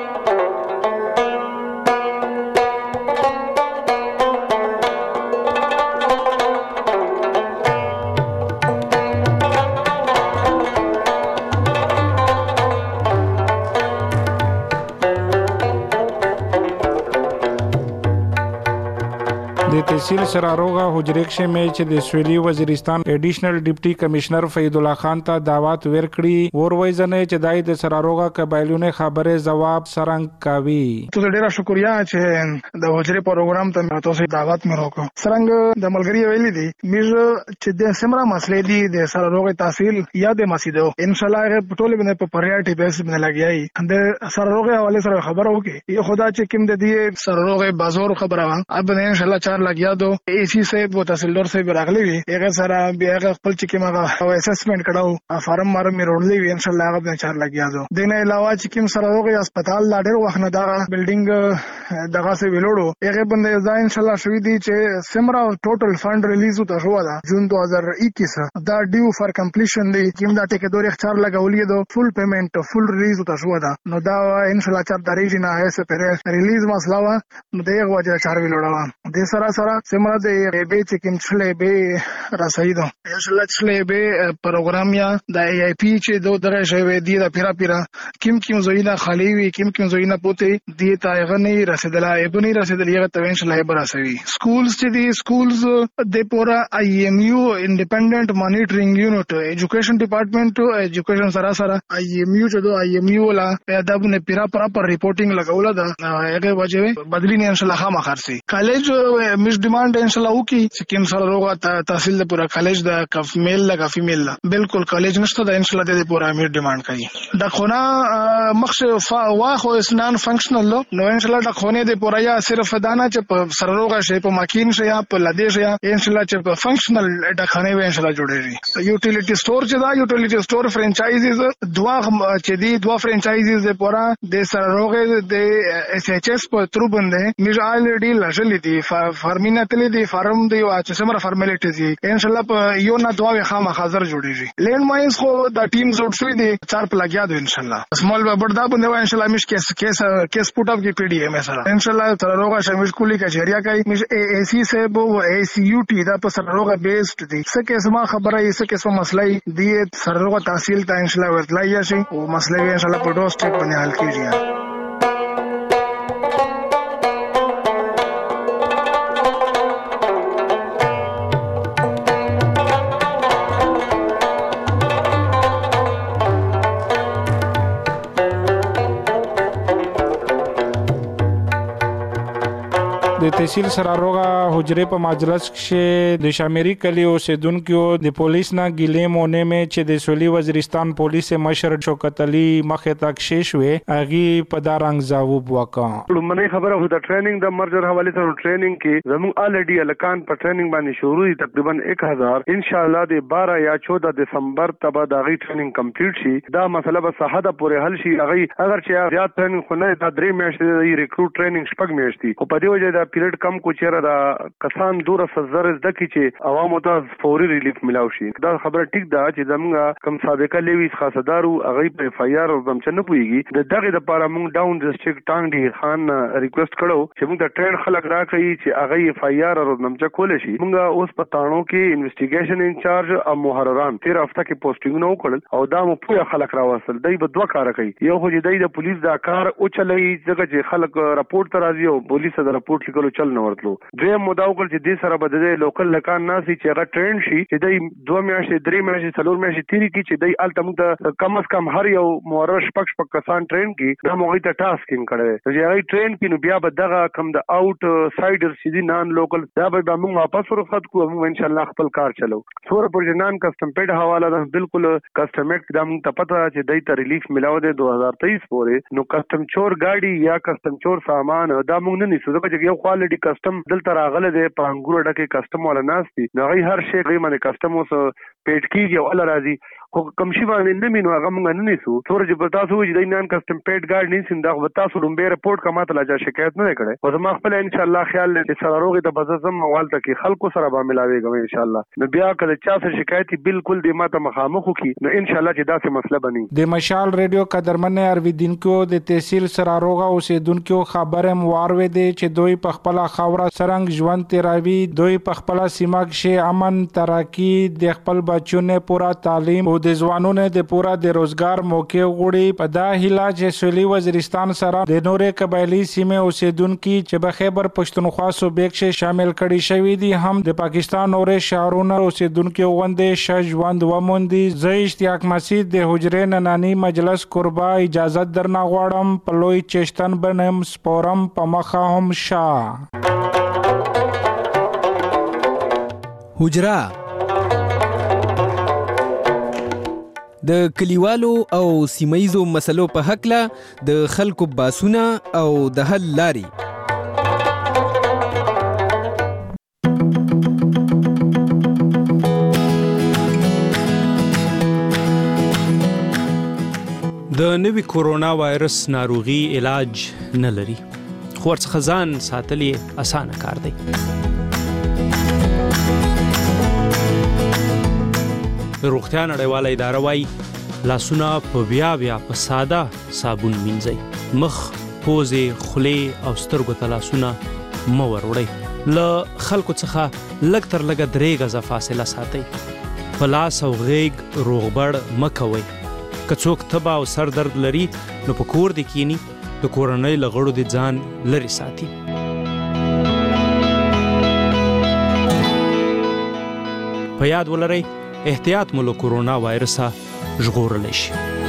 د تحصیل سراروغه حجریک شه مې چې د سویلي وزیرستان ایډیشنل ډیپټي کمشنر فید الله خان ته دعوت ورکړي وروي ځنه چې دای د سراروغه قبایلونه خبره جواب سرنګ کوي ته ډیره شکریا چې د حجری پروګرام ته تاسو دعوت مې وکړه سرنګ د ملګری ویلي دي مې چې د سمرا مسلې دي د سراروغه تحصیل یا د مسیدو ان شاء الله ټول باندې په پریاټي بیس باندې لګیای د سراروغه حواله سره خبره وکړي یو خدا چې کوم د دې سراروغه بازار خبره اب ان شاء الله 4 لګیا دو اسی صاحب و تحصیلدار صاحب راغلی وي هغه سره بیا خپل چې کومه اسسمنت کړهو فارم مارم می روړلی وي ان شاء الله هغه 4 لګیا دو دینه علاوه چې کوم سره وګي هسپتال لا ډېر وخت نه دا بلډینګ دغه سه ویلوړو هغه باندې ځای ان شاء الله شوې دي چې سمرا ټوټل فند ریلیز وته شو دا جون 2021 دا ډیو فار کمپلیشن دی کوم دا ټیک دوري 4 لګولې دو فول پیمنٹ فول ریلیز وته شو دا نو دا ان شاء الله 4 تاریخ نه هيڅ پر ریلیز مسله وا نو دغه وجه 4 ویلوړو د سره سمرا د به چې کوم چلې به رسیدو ان شاء الله چلې به پروګرام یا د ای ای پی چې دوه درې شوی دی دا پیرا کوم زوینا خالی وي کوم زوینا پوتې دی تاغه نه رسیدله ایبه نه رسیدله هغه ته ان شاء الله به رسوي سکولز چې دی سکولز د پورا آی ایم یو انډیپندنٹ مانیټرینګ یونټ ایجوکیشن ډپارټمنټ ایجوکیشن سره آی ایم یو چې دو آی ایم یو لا ادب نه پیرا پراپر ریپورټینګ لګول دا هغه وجه بدلی نه ان شاء الله خامہ خرسي کالج مش ډیماند ان شاء الله وکي چې کوم سره روغه تحصیل د پورا کالج د کف میل لګا فیمیل بالکل کالج نشته د ان شاء الله د پورا امیر ډیماند کوي د خونه مخ واخو اسنان فنکشنل نو ان شاء الله د خونه د پورا یا صرف دانا چې سره روغه شي په ماکین شي یا په لدې شي ان شاء الله چې په فنکشنل د خانه و ان شاء الله جوړېږي یوټیلیټي سٹور چې دا یوټیلیټي سٹور فرانچایزز دوا چې دی دوا فرانچایزز د پورا د سره روغه د اس ایچ اس په تر باندې میږ الریډي لښلې دي فارمینه تلې دی فارم دی او چې سمره فارمیلیټیز یې ان شاء الله په یو نه دوا خامہ حاضر جوړیږي لینډ ماینز خو د ټیم جوړ شوی دی 4 پلاګیا دو ان شاء الله سمال بڑدا بنده ان شاء الله مش کیس پوٹ اپ کی پی ڈی ایم سره ان شاء الله تر روغه شامل کولی کا جریه کوي مش ای سی سے بو ای سی یو ټی دا په سره روغه بیسډ دی څه کیسه ما خبره یې څه کیسه مسله دی سره روغه تحصیل ته ان شاء الله ورتلای شي او مسله ان شاء الله په ډور سټیپ باندې حل کیږي د تحصیل سراروغه حجره په مجلس کې د شامیری کلی اوسیدونکو د پولیس نه ګیلې مونې مې چې د سولي وزیرستان پولیس مشر شوکت علي مخه تک شیشوي اغي په دارنګ جواب وکړ لمنې خبره هو د ټریننګ د مرجر حواله سره ټریننګ کې زموږ الریډي الکان په ټریننګ باندې شروع دي تقریبا 1000 ان شاء الله د 12 یا 14 دسمبر ته به د غي ټریننګ کمپلیټ شي دا مسله به صحه پورې حل شي اغي اگر چې زیات ټریننګ خو نه دا 3 میاشتې د ریکروټ ټریننګ شپږ میاشتې او په دې وجه دا پیریډ کم کو چیرې دا کسان دوره سزر زده کی چې عوامو ته فوري ریلیف ملاوي شي دا خبره ټیک ده چې زموږ کم سابقه لیویس خاصدارو هغه په اف ای آر او زم چنه پويږي د دغه لپاره موږ ډاون ډیسټریکټ ټانګ ډیر خان ریکوست کړو چې موږ د ټرین خلک راکړي چې هغه اف ای آر او زمچ کول شي موږ اوس په تانو کې انویسټیګیشن انچارج او محرران 13 هفته کې پوسټینګ نو کړل او دا مو پوره خلک راوصل دای په دوه کار کوي یو خو دای د پولیس دا کار او چلای چې خلک راپورټ ته راځي او پولیس دا راپورټ لیکلو چل نه ورتلو دوی مداو کول چې دې سره بده لوکل لکان ناسي چې هغه ټرین شي چې دای 2 میاشتې 3 میاشتې 4 میاشتې تیری کی چې دای التمو ته کم از کم هر یو مورش پک کسان ټرین کی دا موږ ته ټاسکینګ کړي چې هغه ټرین کې نو بیا به دغه کم د اوټ سایډر سیدی نان لوکل دا به موږ واپس ورخت کوو موږ ان شاء الله خپل کار چلو څوره پر جنان کسٹم پیډ حواله ده بالکل کسٹم ایکټ دا موږ ته پته چې دای ته ریلیف ملاو ده 2023 پورې نو کسٹم چور گاډي یا کسٹم چور سامان دا موږ نه نیسو ځکه چې یو کوالټي کسٹم دلته راغله ده په انګور ډکه کسٹم ولا ناشتي نو غي هر شي غي باندې کسٹم اوس پیټ کیږي او الله راضي خو کم شي باندې نه مينو هغه موږ نه نیسو څوره چې تاسو وځي د نان کسٹم پیټ ګارد نه سین دا تاسو رومبه رپورټ کما ته لا شکایت نه کړي او زما خپل ان شاء الله خیال دې سره روغي ته بززم موال ته کې خلکو سره به ملاويږم ان شاء الله نو بیا کله چا سره شکایت بالکل دې ماته مخامخ کی نو ان شاء الله چې دا څه مسله بني د مشال ریډیو قدرمن ارویدونکو د تحصیل سراروغه اوسیدونکو خبره مواروي دي چې دوی په خپل خاوره سرنګ ژوند تیراوي دوی په خپل سیمه کې امن ترقی د خپل بچونه پورا تعلیم او د ځوانونو د پورا د روزګار موقع غوړي په دا هیله چې سولي وزیرستان سره د نورې قبایلی سیمه اوسیدونکو چې په خیبر پښتونخوا صوبې کې شامل کړي شوی دي هم د پاکستان اورې شهرونو اوسیدونکو غونډې شژوند وموندي زه اشتیاق مسجد د حجرې ننانی مجلس قربا اجازه درنه غواړم په لوی چشتن بنم سپورم په مخه هم شاه حجره د کلیوالو او سیمایزو مسلو په حق له د خلکو باسونه او د حل لاري د نوي کورونا وایرس ناروغي علاج نه لري خو ورڅخه ځان ساتل یې اسانه کار دی روغتیا نړیواله اداره وايي لاسونه په بیا په ساده صابون مینځئ مخ پوزې خولې او سترګو ته لاسونه مه وروړئ له خلکو څخه لږ تر لږه 3 غزه فاصله ساتئ په لاس او غیږ روغبړ مه کوئ که څوک تبه او سر درد لري نو په کور دې کینی د کورنۍ له غړو دې ځان لرې ساتي په یاد ولرئ احتیاط مو له کورونا وایرسه ژغورلی شي